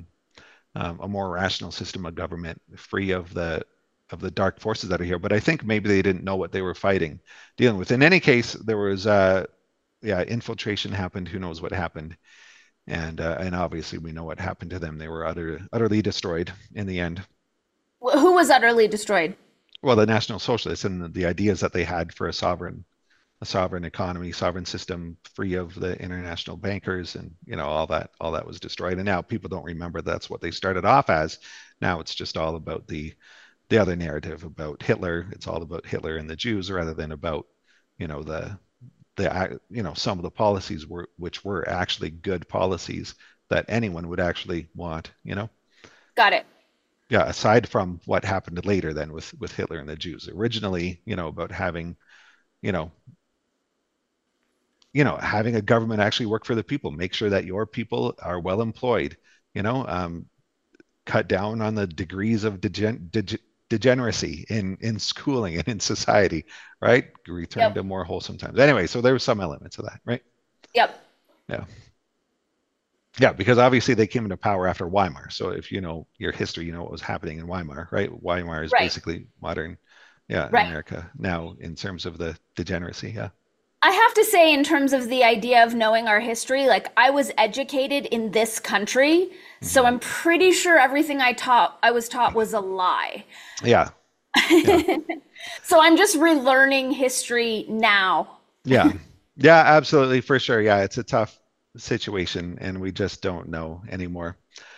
a more rational system of government, free of the dark forces that are here. But I think maybe they didn't know what they were dealing with. In any case, there was yeah, infiltration happened. Who knows what happened? And obviously we know what happened to them. They were utterly destroyed in the end. Who was utterly destroyed? Well, the National Socialists and the ideas that they had for a sovereign economy, sovereign system, free of the international bankers, and all that was destroyed. And now people don't remember that's what they started off as. Now it's just all about the other narrative about Hitler. It's all about Hitler and the Jews rather than about the some of the policies which were actually good policies that anyone would actually want. Got it. Yeah, aside from what happened later then with Hitler and the Jews. Originally, about you know having a government actually work for the people, make sure that your people are well employed, you know, um, cut down on the degrees of degeneracy in schooling and in society, right? Return Yep. to more wholesome times. Anyway, so there were some elements of that, right? Yep. Yeah. Yeah, because obviously they came into power after Weimar. So if you know your history, you know what was happening in Weimar, right? Weimar is Right. basically modern, yeah, Right. America now in terms of the degeneracy. Yeah. I have to say, in terms of the idea of knowing our history, like I was educated in this country, so Hmm. I'm pretty sure everything I was taught was a lie. Yeah. Yeah. So I'm just relearning history now. Yeah. Yeah, absolutely, for sure. Yeah, it's a tough situation and we just don't know anymore.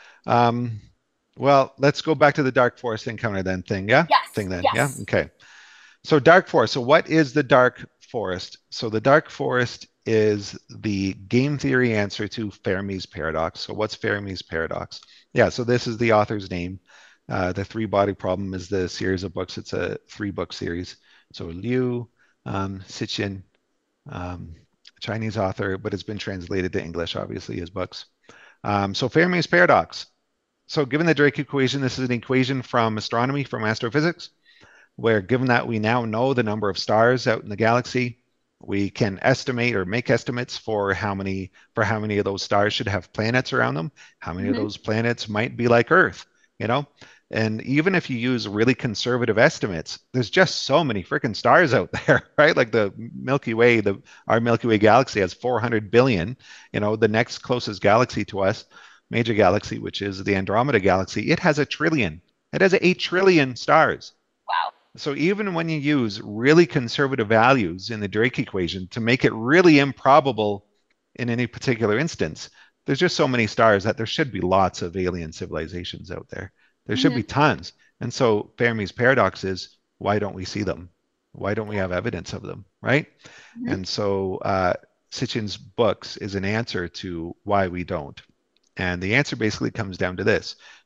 Um, well, let's go back to the Dark Forest encounter then thing. Yeah? Yes. Thing then. Yeah. Yes. Okay. So Dark Forest. So what is the Dark Forest? So the Dark Forest is the game theory answer to Fermi's paradox. So what's Fermi's paradox? Yeah, so this is the author's name. The Three Body Problem is the series of books. It's a three-book series. So Liu Cixin, um, Chinese author, but it's been translated to English, obviously, his books. So Fermi's paradox. So given the Drake equation, this is an equation from astronomy, from astrophysics, where given that we now know the number of stars out in the galaxy, we can estimate or make estimates for how many of those stars should have planets around them, how many of Hmm. those planets might be like Earth, you know? And even if you use really conservative estimates, there's just so many freaking stars out there, right? Like the Milky Way, our Milky Way galaxy has 400 billion. The next closest galaxy to us, major galaxy, which is the Andromeda galaxy, it has a trillion. It has 8 trillion stars. Wow. So even when you use really conservative values in the Drake equation to make it really improbable in any particular instance, there's just so many stars that there should be lots of alien civilizations out there. There should be Hmm. tons. And so Fermi's paradox is, why don't we see them? Why don't we have evidence of them, right? Hmm. And so Sitchin's books is an answer to why we don't. And the answer basically comes down to this.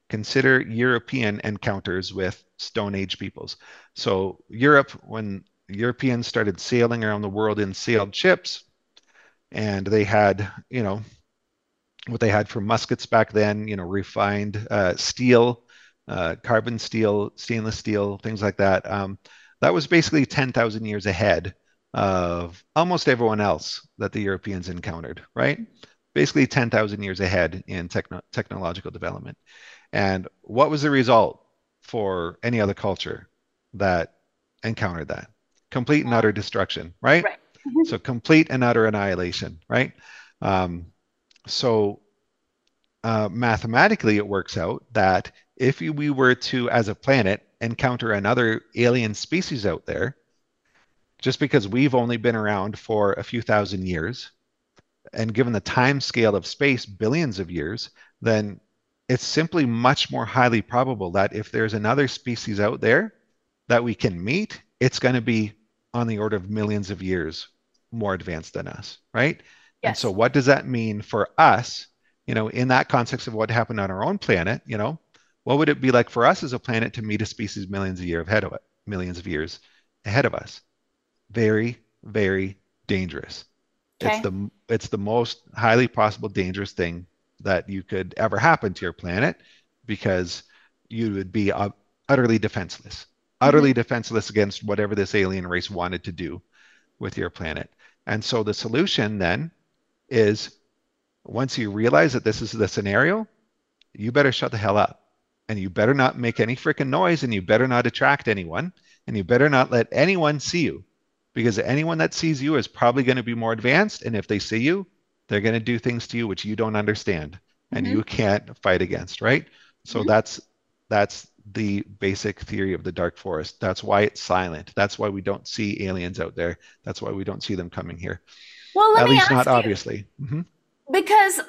consider European encounters with Stone Age peoples. So Europe, when Europeans started sailing around the world in sailed ships, and they had, what they had for muskets back then, refined steel, carbon steel, stainless steel, things like that. That was basically 10,000 years ahead of almost everyone else that the Europeans encountered, right? Basically 10,000 years ahead in technological development. And what was the result for any other culture that encountered that? Complete and utter destruction, right? Right. So complete and utter annihilation, right? Um, so mathematically, it works out that if we were to, as a planet, encounter another alien species out there, just because we've only been around for a few thousand years, and given the time scale of space, billions of years, then it's simply much more highly probable that if there's another species out there that we can meet, it's going to be on the order of millions of years more advanced than us, right? And so Yes. what does that mean for us, in that context of what happened on our own planet, what would it be like for us as a planet to meet a species millions of years ahead of us? Very, very dangerous. It's Okay. the most highly possible dangerous thing that you could ever happen to your planet, because you would be Hmm. utterly defenseless against whatever this alien race wanted to do with your planet. And so the solution then is, once you realize that this is the scenario, you better shut the hell up. And you better not make any freaking noise, and you better not attract anyone, and you better not let anyone see you, because anyone that sees you is probably going to be more advanced. And if they see you, they're going to do things to you which you don't understand and Hmm. you can't fight against, right? So Hmm. that's the basic theory of the dark forest. That's why it's silent. That's why we don't see aliens out there. That's why we don't see them coming here. Well, let At me least not ask you, obviously. because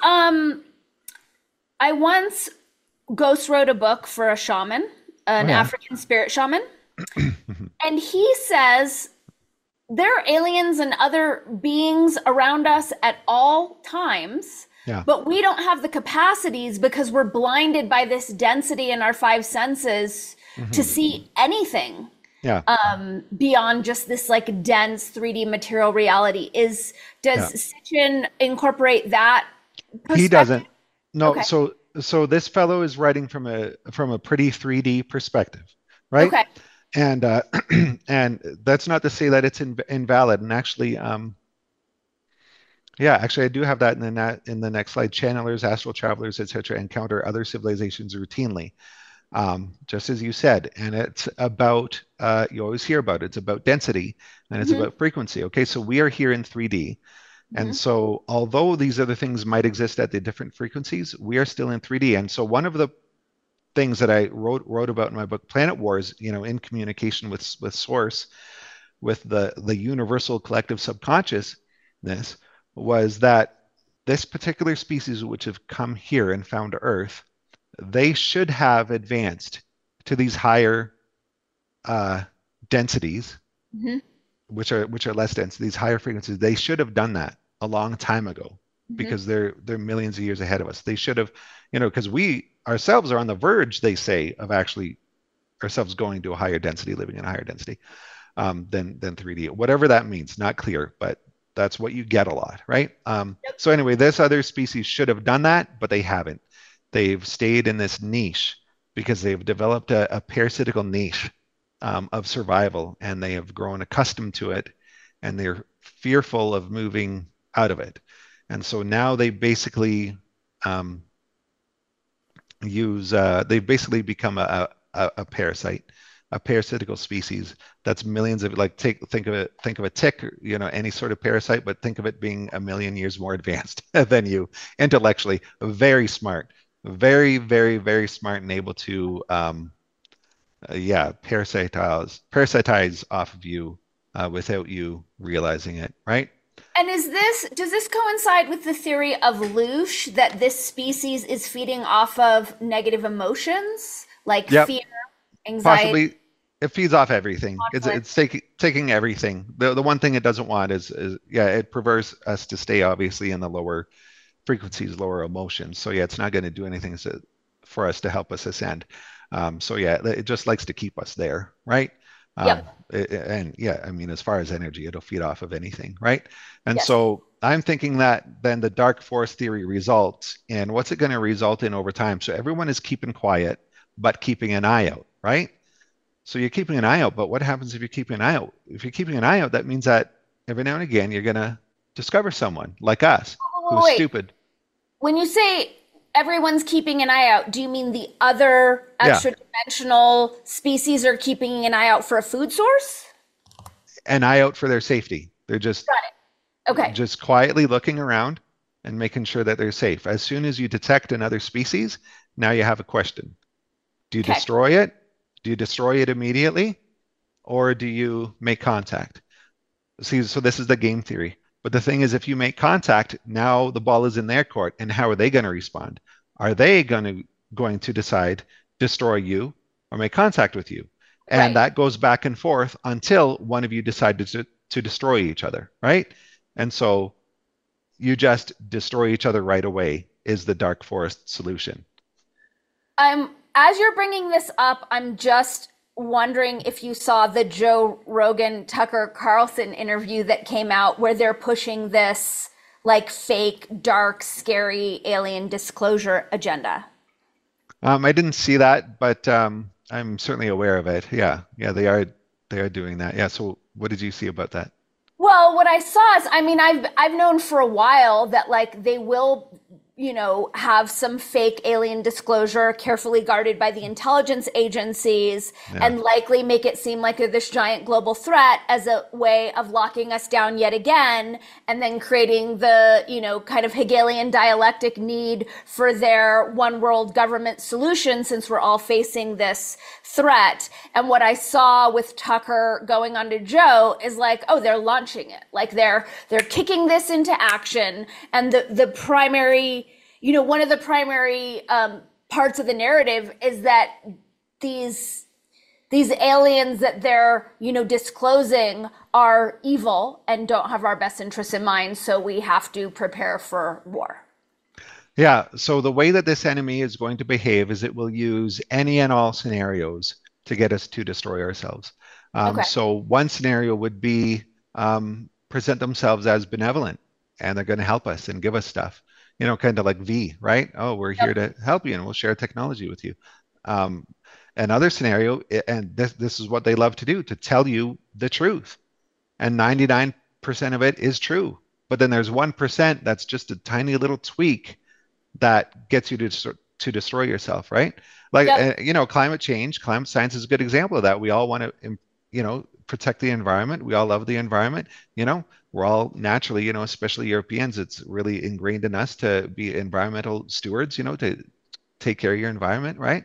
I once ghost wrote a book for a shaman, Oh an yeah. African spirit shaman, and he says there are aliens and other beings around us at all times, Yeah. but we don't have the capacities because we're blinded by this density in our five senses to hmm see anything Yeah. beyond just this like dense 3D material reality. Is Yeah. does Sitchin incorporate that He perspective? doesn't. No, Okay. so this fellow is writing from a pretty 3D perspective, right? Okay. And and that's not to say that it's invalid. And actually, yeah, actually, I do have that in the next slide. Channelers, astral travelers, etc., encounter other civilizations routinely, just as you said. And it's about you always hear about it. It's about density and it's Hmm. about frequency. Okay, so we are here in 3D. And Hmm. so, although these other things might exist at the different frequencies, we are still in 3D. And so, one of the things that I wrote about in my book, Planet Wars, in communication with Source, with the universal collective subconsciousness, was that this particular species, which have come here and found Earth, they should have advanced to these higher uh, densities, Hmm. which are less dense, these higher frequencies. They should have done that a long time ago, Hmm. because they're millions of years ahead of us. They should have, because we ourselves are on the verge, they say, of actually ourselves going to a higher density, living in a higher density, than 3D. Whatever that means, not clear, but that's what you get a lot, right? So anyway, this other species should have done that, but they haven't. They've stayed in this niche because they've developed a parasitical niche of survival, and they have grown accustomed to it, and they're fearful of moving out of it. And so now they basically um, they've basically become a parasite, a parasitical species that's millions of, like, think of a tick, any sort of parasite, but think of it being a million years more advanced than you intellectually, very smart, very, very, very smart, and able to yeah, parasitize off of you without you realizing it, right? And does this coincide with the theory of Loosh that this species is feeding off of negative emotions like Yep, fear, anxiety, possibly. It feeds off everything. It's conflict? it's taking everything. The one thing it doesn't want is, yeah, it prefers us to stay obviously in the lower frequencies, lower emotions. So yeah, it's not going to do anything to for us to help us ascend. So yeah, it just likes to keep us there, right? Yep. And yeah, I mean, as far as energy, it'll feed off of anything, right? And Yes. so I'm thinking that then the dark force theory results in what's it going to result in over time? So everyone is keeping quiet, but keeping an eye out, right? So you're keeping an eye out, but what happens if you're keeping an eye out? If you're keeping an eye out, that means that every now and again you're going to discover someone like us Oh, who's wait. stupid. When you say everyone's keeping an eye out, do you mean the other Yeah, extra dimensional species are keeping an eye out for a food source? an eye out for their safety. They're Got it. Okay. just quietly looking around and making sure that they're safe. As soon as you detect another species, now you have a question. Do you Okay. destroy it? Do you destroy it immediately? Or do you make contact? See, so this is the game theory. But the thing is, if you make contact, now the ball is in their court. And how are they going to respond? Are they going to decide destroy you or make contact with you? And Right. that goes back and forth until one of you decides to destroy each other, right? And so you just destroy each other right away is the dark forest solution. As you're bringing this up, I'm just wondering if you saw the Joe Rogan Tucker Carlson interview that came out where they're pushing this like fake, dark, scary alien disclosure agenda. I didn't see that, but I'm certainly aware of it. Yeah, yeah, they are doing that. Yeah. So what did you see about that? Well, what I saw is, I mean, I've known for a while that like they will, have some fake alien disclosure carefully guarded by the intelligence agencies Yeah. and likely make it seem like they're this giant global threat as a way of locking us down yet again and then creating the, kind of Hegelian dialectic need for their one world government solution since we're all facing this threat. And what I saw with Tucker going on to Joe is like, oh, they're launching it. Like they're kicking this into action. And the primary, one of the primary parts of the narrative is that these these aliens that they're, disclosing are evil and don't have our best interests in mind. So we have to prepare for war. Yeah. So the way that this enemy is going to behave is it will use any and all scenarios to get us to destroy ourselves. Okay. So one scenario would be present themselves as benevolent and they're going to help us and give us stuff, kind of like V, right? Oh, we're here Yep. to help you and we'll share technology with you. Um, Another scenario, and this is what they love to do, to tell you the truth. And 99% of it is true. But then there's 1% that's just a tiny little tweak that gets you to destroy yourself, right? Like, Yep. climate change, climate science is a good example of that. We all want to, protect the environment. We all love the environment. We're all naturally, especially Europeans, it's really ingrained in us to be environmental stewards, to take care of your environment, right?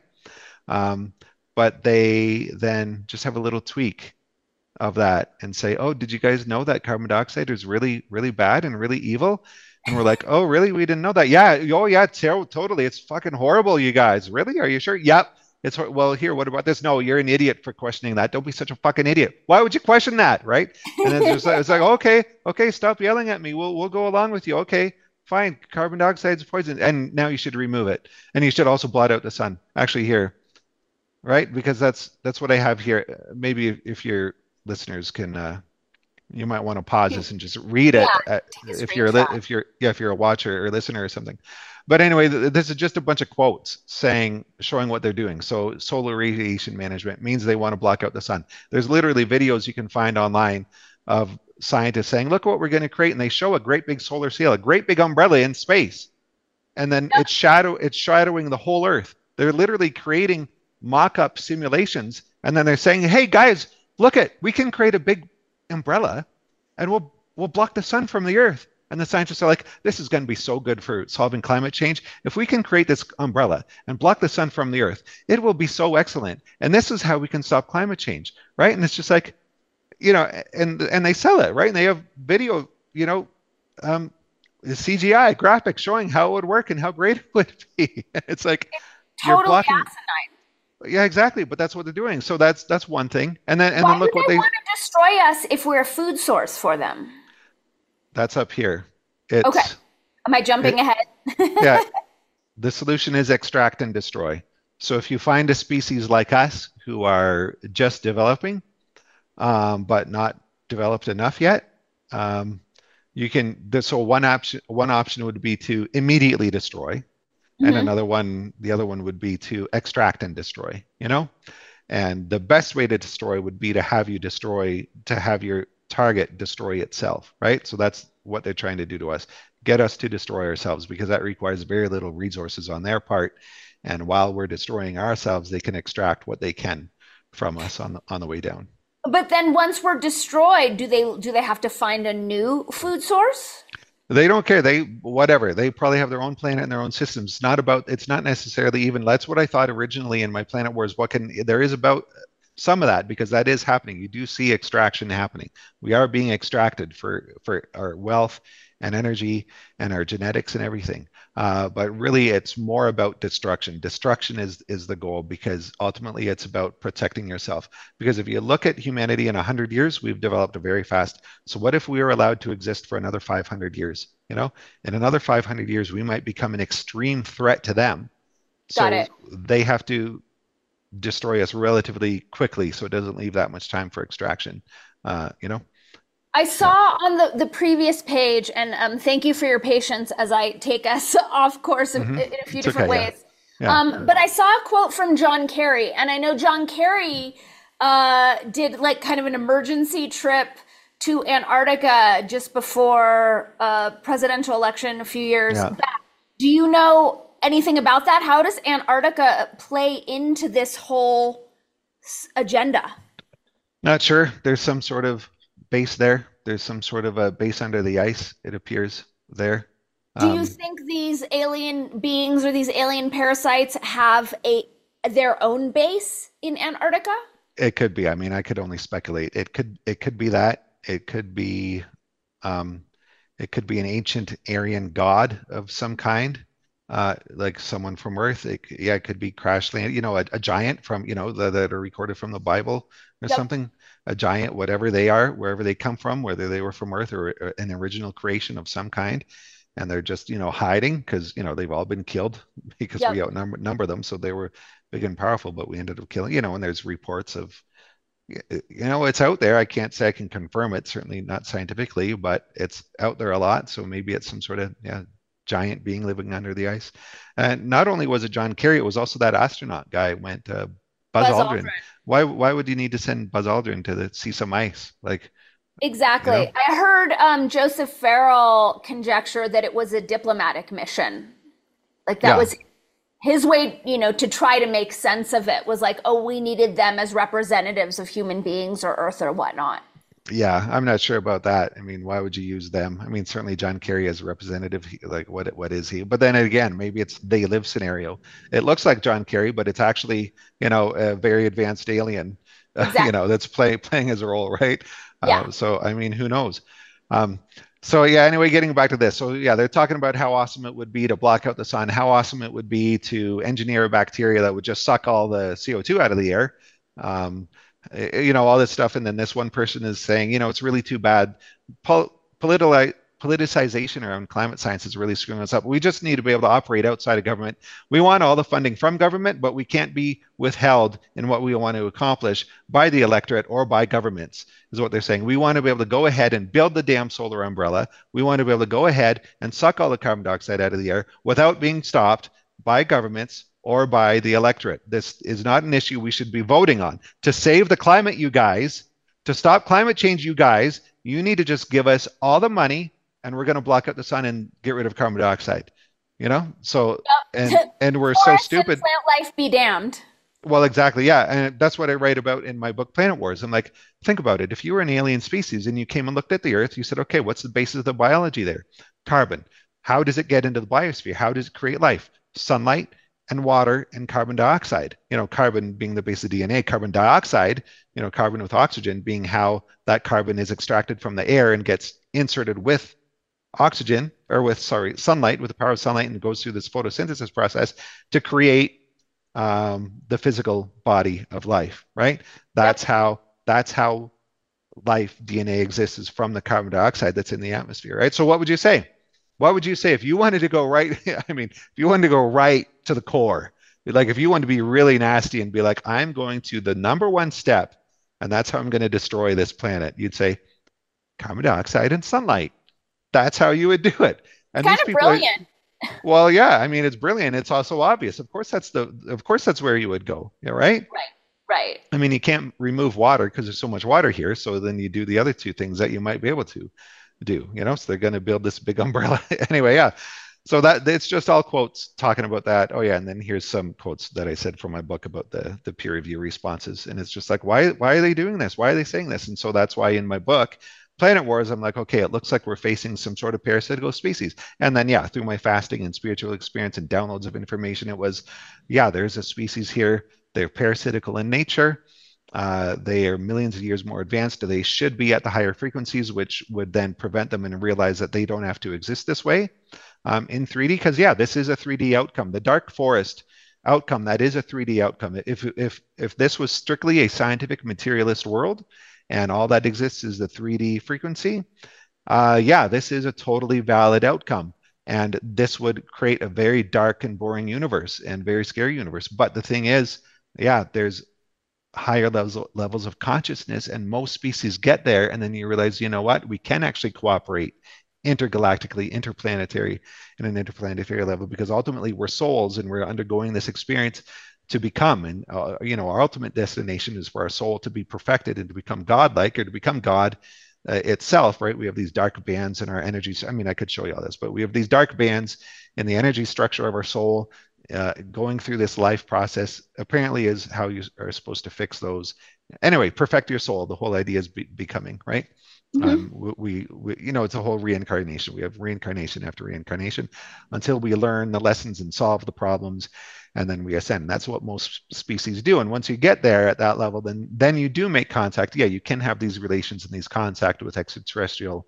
Um, but they then just have a little tweak of that and say, "Oh, did you guys know that carbon dioxide is really, really bad and really evil?" And we're like, "Oh, really? We didn't know that." Yeah. Oh, yeah. Totally. It's fucking horrible, you guys. Really? Are you sure? Yep. Well, here. What about this? No, you're an idiot for questioning that. Don't be such a fucking idiot. Why would you question that, right? And then it's like, okay, okay, stop yelling at me. We'll go along with you. Okay, fine. Carbon dioxide is poison, and now you should remove it, and you should also blot out the sun. Actually, here, right? Because that's what I have here. Maybe if your listeners can, you might want to pause this and just read it Yeah. Take a if screenshot. if you're a watcher or listener or something. But anyway, this is just a bunch of quotes showing what they're doing. So solar radiation management means they want to block out the sun. There's literally videos you can find online of scientists saying, "Look what we're going to create," and they show a great big solar sail, a great big umbrella in space, and then Yep. it's shadowing the whole Earth. They're literally creating mock-up simulations, and then they're saying, "Hey guys, look we can create a big umbrella, and we'll block the sun from the Earth." And the scientists are like, "This is going to be so good for solving climate change. If we can create this umbrella and block the sun from the Earth, it will be so excellent. And this is how we can stop climate change, right?" And it's just like, and they sell it, right? And they have video, um, CGI graphics showing how it would work and how great it would be. It's like you're Totally blocking. asinine. Yeah, exactly. But that's what they're doing. So that's one thing. And then Why do look what they they want to destroy us if we're a food source for them? that's up here. Okay. It's Am I it jumping ahead? yeah. The solution is extract and destroy. So if you find a species like us who are just developing, but not developed enough yet, you can. So one option would be to immediately destroy, and Hmm. the other one would be to extract and destroy. And the best way to destroy would be to have your target destroy itself, right? So that's what they're trying to do to us, get us to destroy ourselves, because that requires very little resources on their part. And while we're destroying ourselves, they can extract what they can from us on the way down. But then once we're destroyed, do they have to find a new food source? They don't care. Whatever. They probably have their own planet and their own systems. It's not necessarily even, that's what I thought originally in my Planet Wars. There is about some of that, because that is happening. You do see extraction happening. We are being extracted for our wealth and energy and our genetics and everything. But really, it's more about destruction. Destruction is the goal, because ultimately it's about protecting yourself. Because if you look at humanity in 100 years, we've developed very fast. So what if we were allowed to exist for another 500 years? In another 500 years, we might become an extreme threat to them. Got So it. they have to destroy us relatively quickly, so it doesn't leave that much time for extraction. Uh, you know, I yeah. saw on the previous page, and thank you for your patience as I take us off course in a few It's different okay. Yeah, ways. yeah, But I saw a quote from John Kerry, and I know John Kerry did like kind of an emergency trip to Antarctica just before a presidential election a few years yeah. back. Do you know anything about that? How does Antarctica play into this whole agenda? Not sure. There's some sort of base there. There's some sort of a base under the ice, it appears there. Do you Um, think these alien beings or these alien parasites have a their own base in Antarctica? it could be. I mean, I could only speculate. It could be that. Um, it could be an ancient Aryan god of some kind, like someone from Earth. Yeah, it could be crash land. A giant from that are recorded from the Bible or Yep. something. A giant, whatever they are, wherever they come from, whether they were from Earth or an original creation of some kind, and they're just hiding because they've all been killed because we Yep. outnumber them. So they were big and powerful, but we ended up killing. And there's reports of it's out there. I can't say I can confirm it, certainly not scientifically, but it's out there a lot. So maybe it's some sort of giant being living under the ice. And not only was it John Kerry, it was also that astronaut guy went Buzz Buzz Aldrin. Aldrin. Why would you need to send Buzz Aldrin to see some ice? Like, you know? Exactly. I heard Joseph Farrell conjecture that it was a diplomatic mission. Like that Yeah. was his way, to try to make sense of it was like, oh, we needed them as representatives of human beings or Earth or whatnot. Yeah, I'm not sure about that. I mean, why would you use them? I mean, certainly John Kerry as a representative, like what is he? But then again, maybe it's they live scenario. It looks like John Kerry, but it's actually, a very advanced alien, Exactly. that's playing his role, right? Yeah. So I mean, who knows? Um, so yeah, anyway, getting back to this. So yeah, they're talking about how awesome it would be to block out the sun, how awesome it would be to engineer a bacteria that would just suck all the CO2 out of the air. Um, all this stuff. And then this one person is saying, it's really too bad. Pol- Politicization around climate science is really screwing us up. We just need to be able to operate outside of government. We want all the funding from government, but we can't be withheld in what we want to accomplish by the electorate or by governments, is what they're saying. We want to be able to go ahead and build the damn solar umbrella. We want to be able to go ahead and suck all the carbon dioxide out of the air without being stopped by governments or by the electorate. This is not an issue we should be voting on. To save the climate, you guys, to stop climate change, you guys, you need to just give us all the money and we're going to block out the sun and get rid of carbon dioxide. So and we're so Forest and stupid. plant life be damned. Well, exactly, yeah, and that's what I write about in my book Planet Wars. I'm like, think about it. If you were an alien species and you came and looked at the Earth, you said, okay, what's the basis of the biology there? Carbon. How does it get into the biosphere? How does it create life? Sunlight and water and carbon dioxide. Carbon being the base of DNA, carbon dioxide, carbon with oxygen being how that carbon is extracted from the air and gets inserted with oxygen or with, sorry, sunlight, with the power of sunlight, and goes through this photosynthesis process to create the physical body of life, right? Yep. That's how life DNA exists, is from the carbon dioxide that's in the atmosphere, right? So what would you say? What would you say if you wanted to go right? I mean, if you wanted to go right to the core, like if you wanted to be really nasty and be like, I'm going to the number one step, and that's how I'm going to destroy this planet, you'd say carbon dioxide and sunlight. That's how you would do it. It's And kind these of people are, brilliant. well, yeah, I mean, it's brilliant. It's also obvious. Of course, that's where you would go. Yeah, right? Right. Right. I mean, you can't remove water because there's so much water here. So then you do the other two things that you might be able to do, So they're going to build this big umbrella. Anyway, yeah. So that it's just all quotes talking about that. Oh yeah, and then here's some quotes that I said from my book about the peer review responses. And it's just like, why are they doing this? Why are they saying this? And so that's why in my book, Planet Wars, I'm like, okay, it looks like we're facing some sort of parasitical species. And then yeah, through my fasting and spiritual experience and downloads of information, it was, yeah, there's a species here. They're parasitical in nature. They are millions of years more advanced. They should be at the higher frequencies, which would then prevent them and realize that they don't have to exist this way in 3D. Because yeah, this is a 3D outcome. The dark forest outcome, that is a 3D outcome. If this was strictly a scientific materialist world and all that exists is the 3D frequency, yeah, this is a totally valid outcome. And this would create a very dark and boring universe and very scary universe. But the thing is, yeah, there's higher levels of consciousness, and most species get there. And then you realize, you know what? We can actually cooperate intergalactically, interplanetary, in an interplanetary level, because ultimately we're souls and we're undergoing this experience to become. And our ultimate destination is for our soul to be perfected and to become godlike, or to become God itself, right? We have these dark bands in our energies. I mean, I could show you all this, but we have these dark bands in the energy structure of our soul. Going through this life process apparently is how you are supposed to fix those. Anyway, perfect your soul. The whole idea is becoming, right? We it's a whole reincarnation. We have reincarnation after reincarnation until we learn the lessons and solve the problems, and then we ascend. That's what most species do. And once you get there at that level, then you do make contact. Yeah, you can have these relations and these contact with extraterrestrial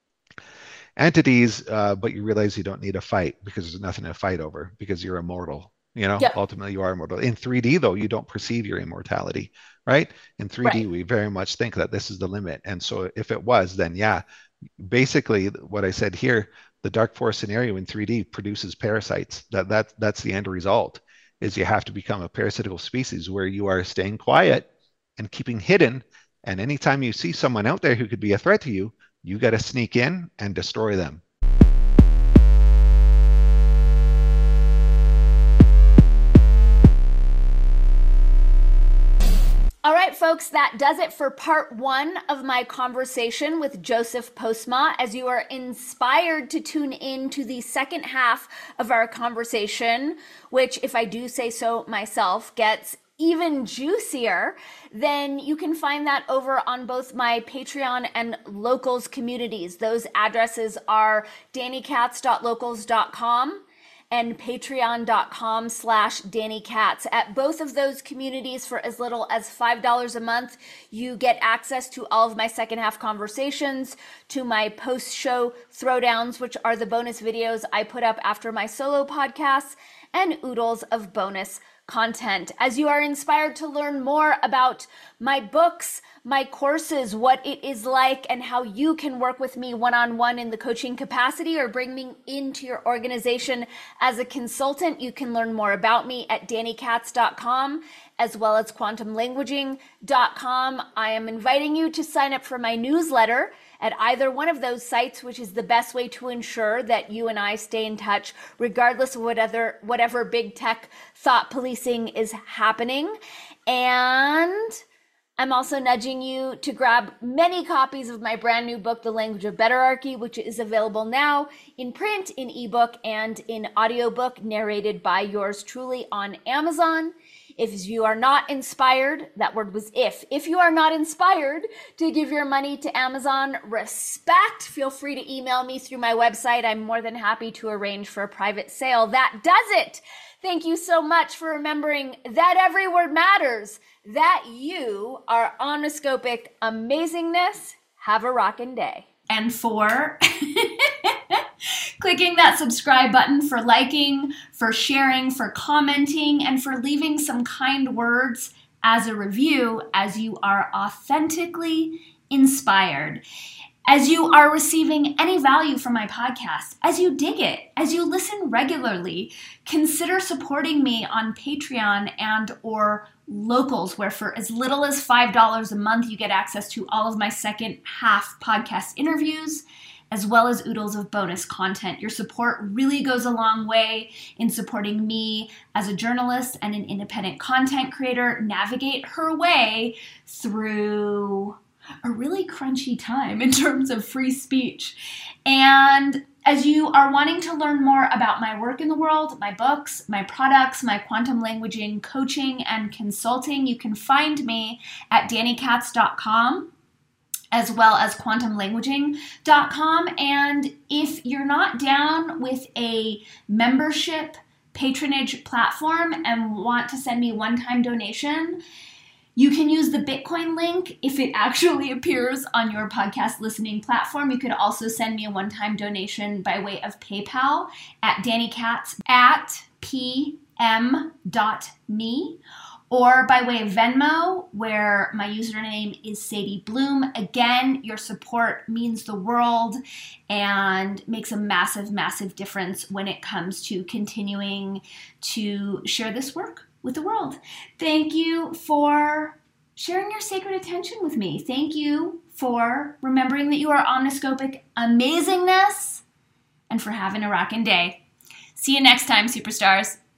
entities, but you realize you don't need a fight because there's nothing to fight over because you're immortal. Yep. Ultimately you are immortal. In 3D, though, you don't perceive your immortality, right? In 3D, Right. we very much think that this is the limit. And so if it was, then yeah, basically what I said here, the dark forest scenario in 3D produces parasites. That's the end result, is you have to become a parasitical species where you are staying quiet and keeping hidden. And anytime you see someone out there who could be a threat to you, you got to sneak in and destroy them. All right, folks, that does it for part 1 of my conversation with Joseph Postma. As you are inspired to tune in to the second half of our conversation, which, if I do say so myself, gets even juicier, then you can find that over on both my Patreon and Locals communities. Those addresses are dannykatz.locals.com and patreon.com/DannyKatz. At both of those communities, for as little as $5 a month, you get access to all of my second half conversations, to my post-show throwdowns, which are the bonus videos I put up after my solo podcasts, and oodles of bonus content. As you are inspired to learn more about my books, my courses, what it is like, and how you can work with me one-on-one in the coaching capacity or bring me into your organization as a consultant, you can learn more about me at dannykatz.com as well as quantumlanguaging.com. I am inviting you to sign up for my newsletter at either one of those sites, which is the best way to ensure that you and I stay in touch, regardless of whatever big tech thought policing is happening. And I'm also nudging you to grab many copies of my brand new book, The Language of Betterarchy, which is available now in print, in ebook, and in audiobook, narrated by yours truly on Amazon. If you are not inspired, that word was if you are not inspired to give your money to Amazon, respect, feel free to email me through my website. I'm more than happy to arrange for a private sale. That does it. Thank you so much for remembering that every word matters, that you are omniscopic amazingness. Have a rockin' day. And for clicking that subscribe button, for liking, for sharing, for commenting, and for leaving some kind words as a review as you are authentically inspired. As you are receiving any value from my podcast, as you dig it, as you listen regularly, consider supporting me on Patreon and or Locals, where for as little as $5 a month, you get access to all of my second half podcast interviews, as well as oodles of bonus content. Your support really goes a long way in supporting me as a journalist and an independent content creator navigate her way through a really crunchy time in terms of free speech. And as you are wanting to learn more about my work in the world, my books, my products, my quantum languaging coaching and consulting, you can find me at DannyKatz.com as well as quantumlanguaging.com. And if you're not down with a membership patronage platform and want to send me a one-time donation, you can use the Bitcoin link if it actually appears on your podcast listening platform. You could also send me a one-time donation by way of PayPal at dannykatz@pm.me, or by way of Venmo, where my username is Sadie Bloom. Again, your support means the world and makes a massive, massive difference when it comes to continuing to share this work with the world. Thank you for sharing your sacred attention with me. Thank you for remembering that you are omniscopic amazingness and for having a rockin' day. See you next time, superstars.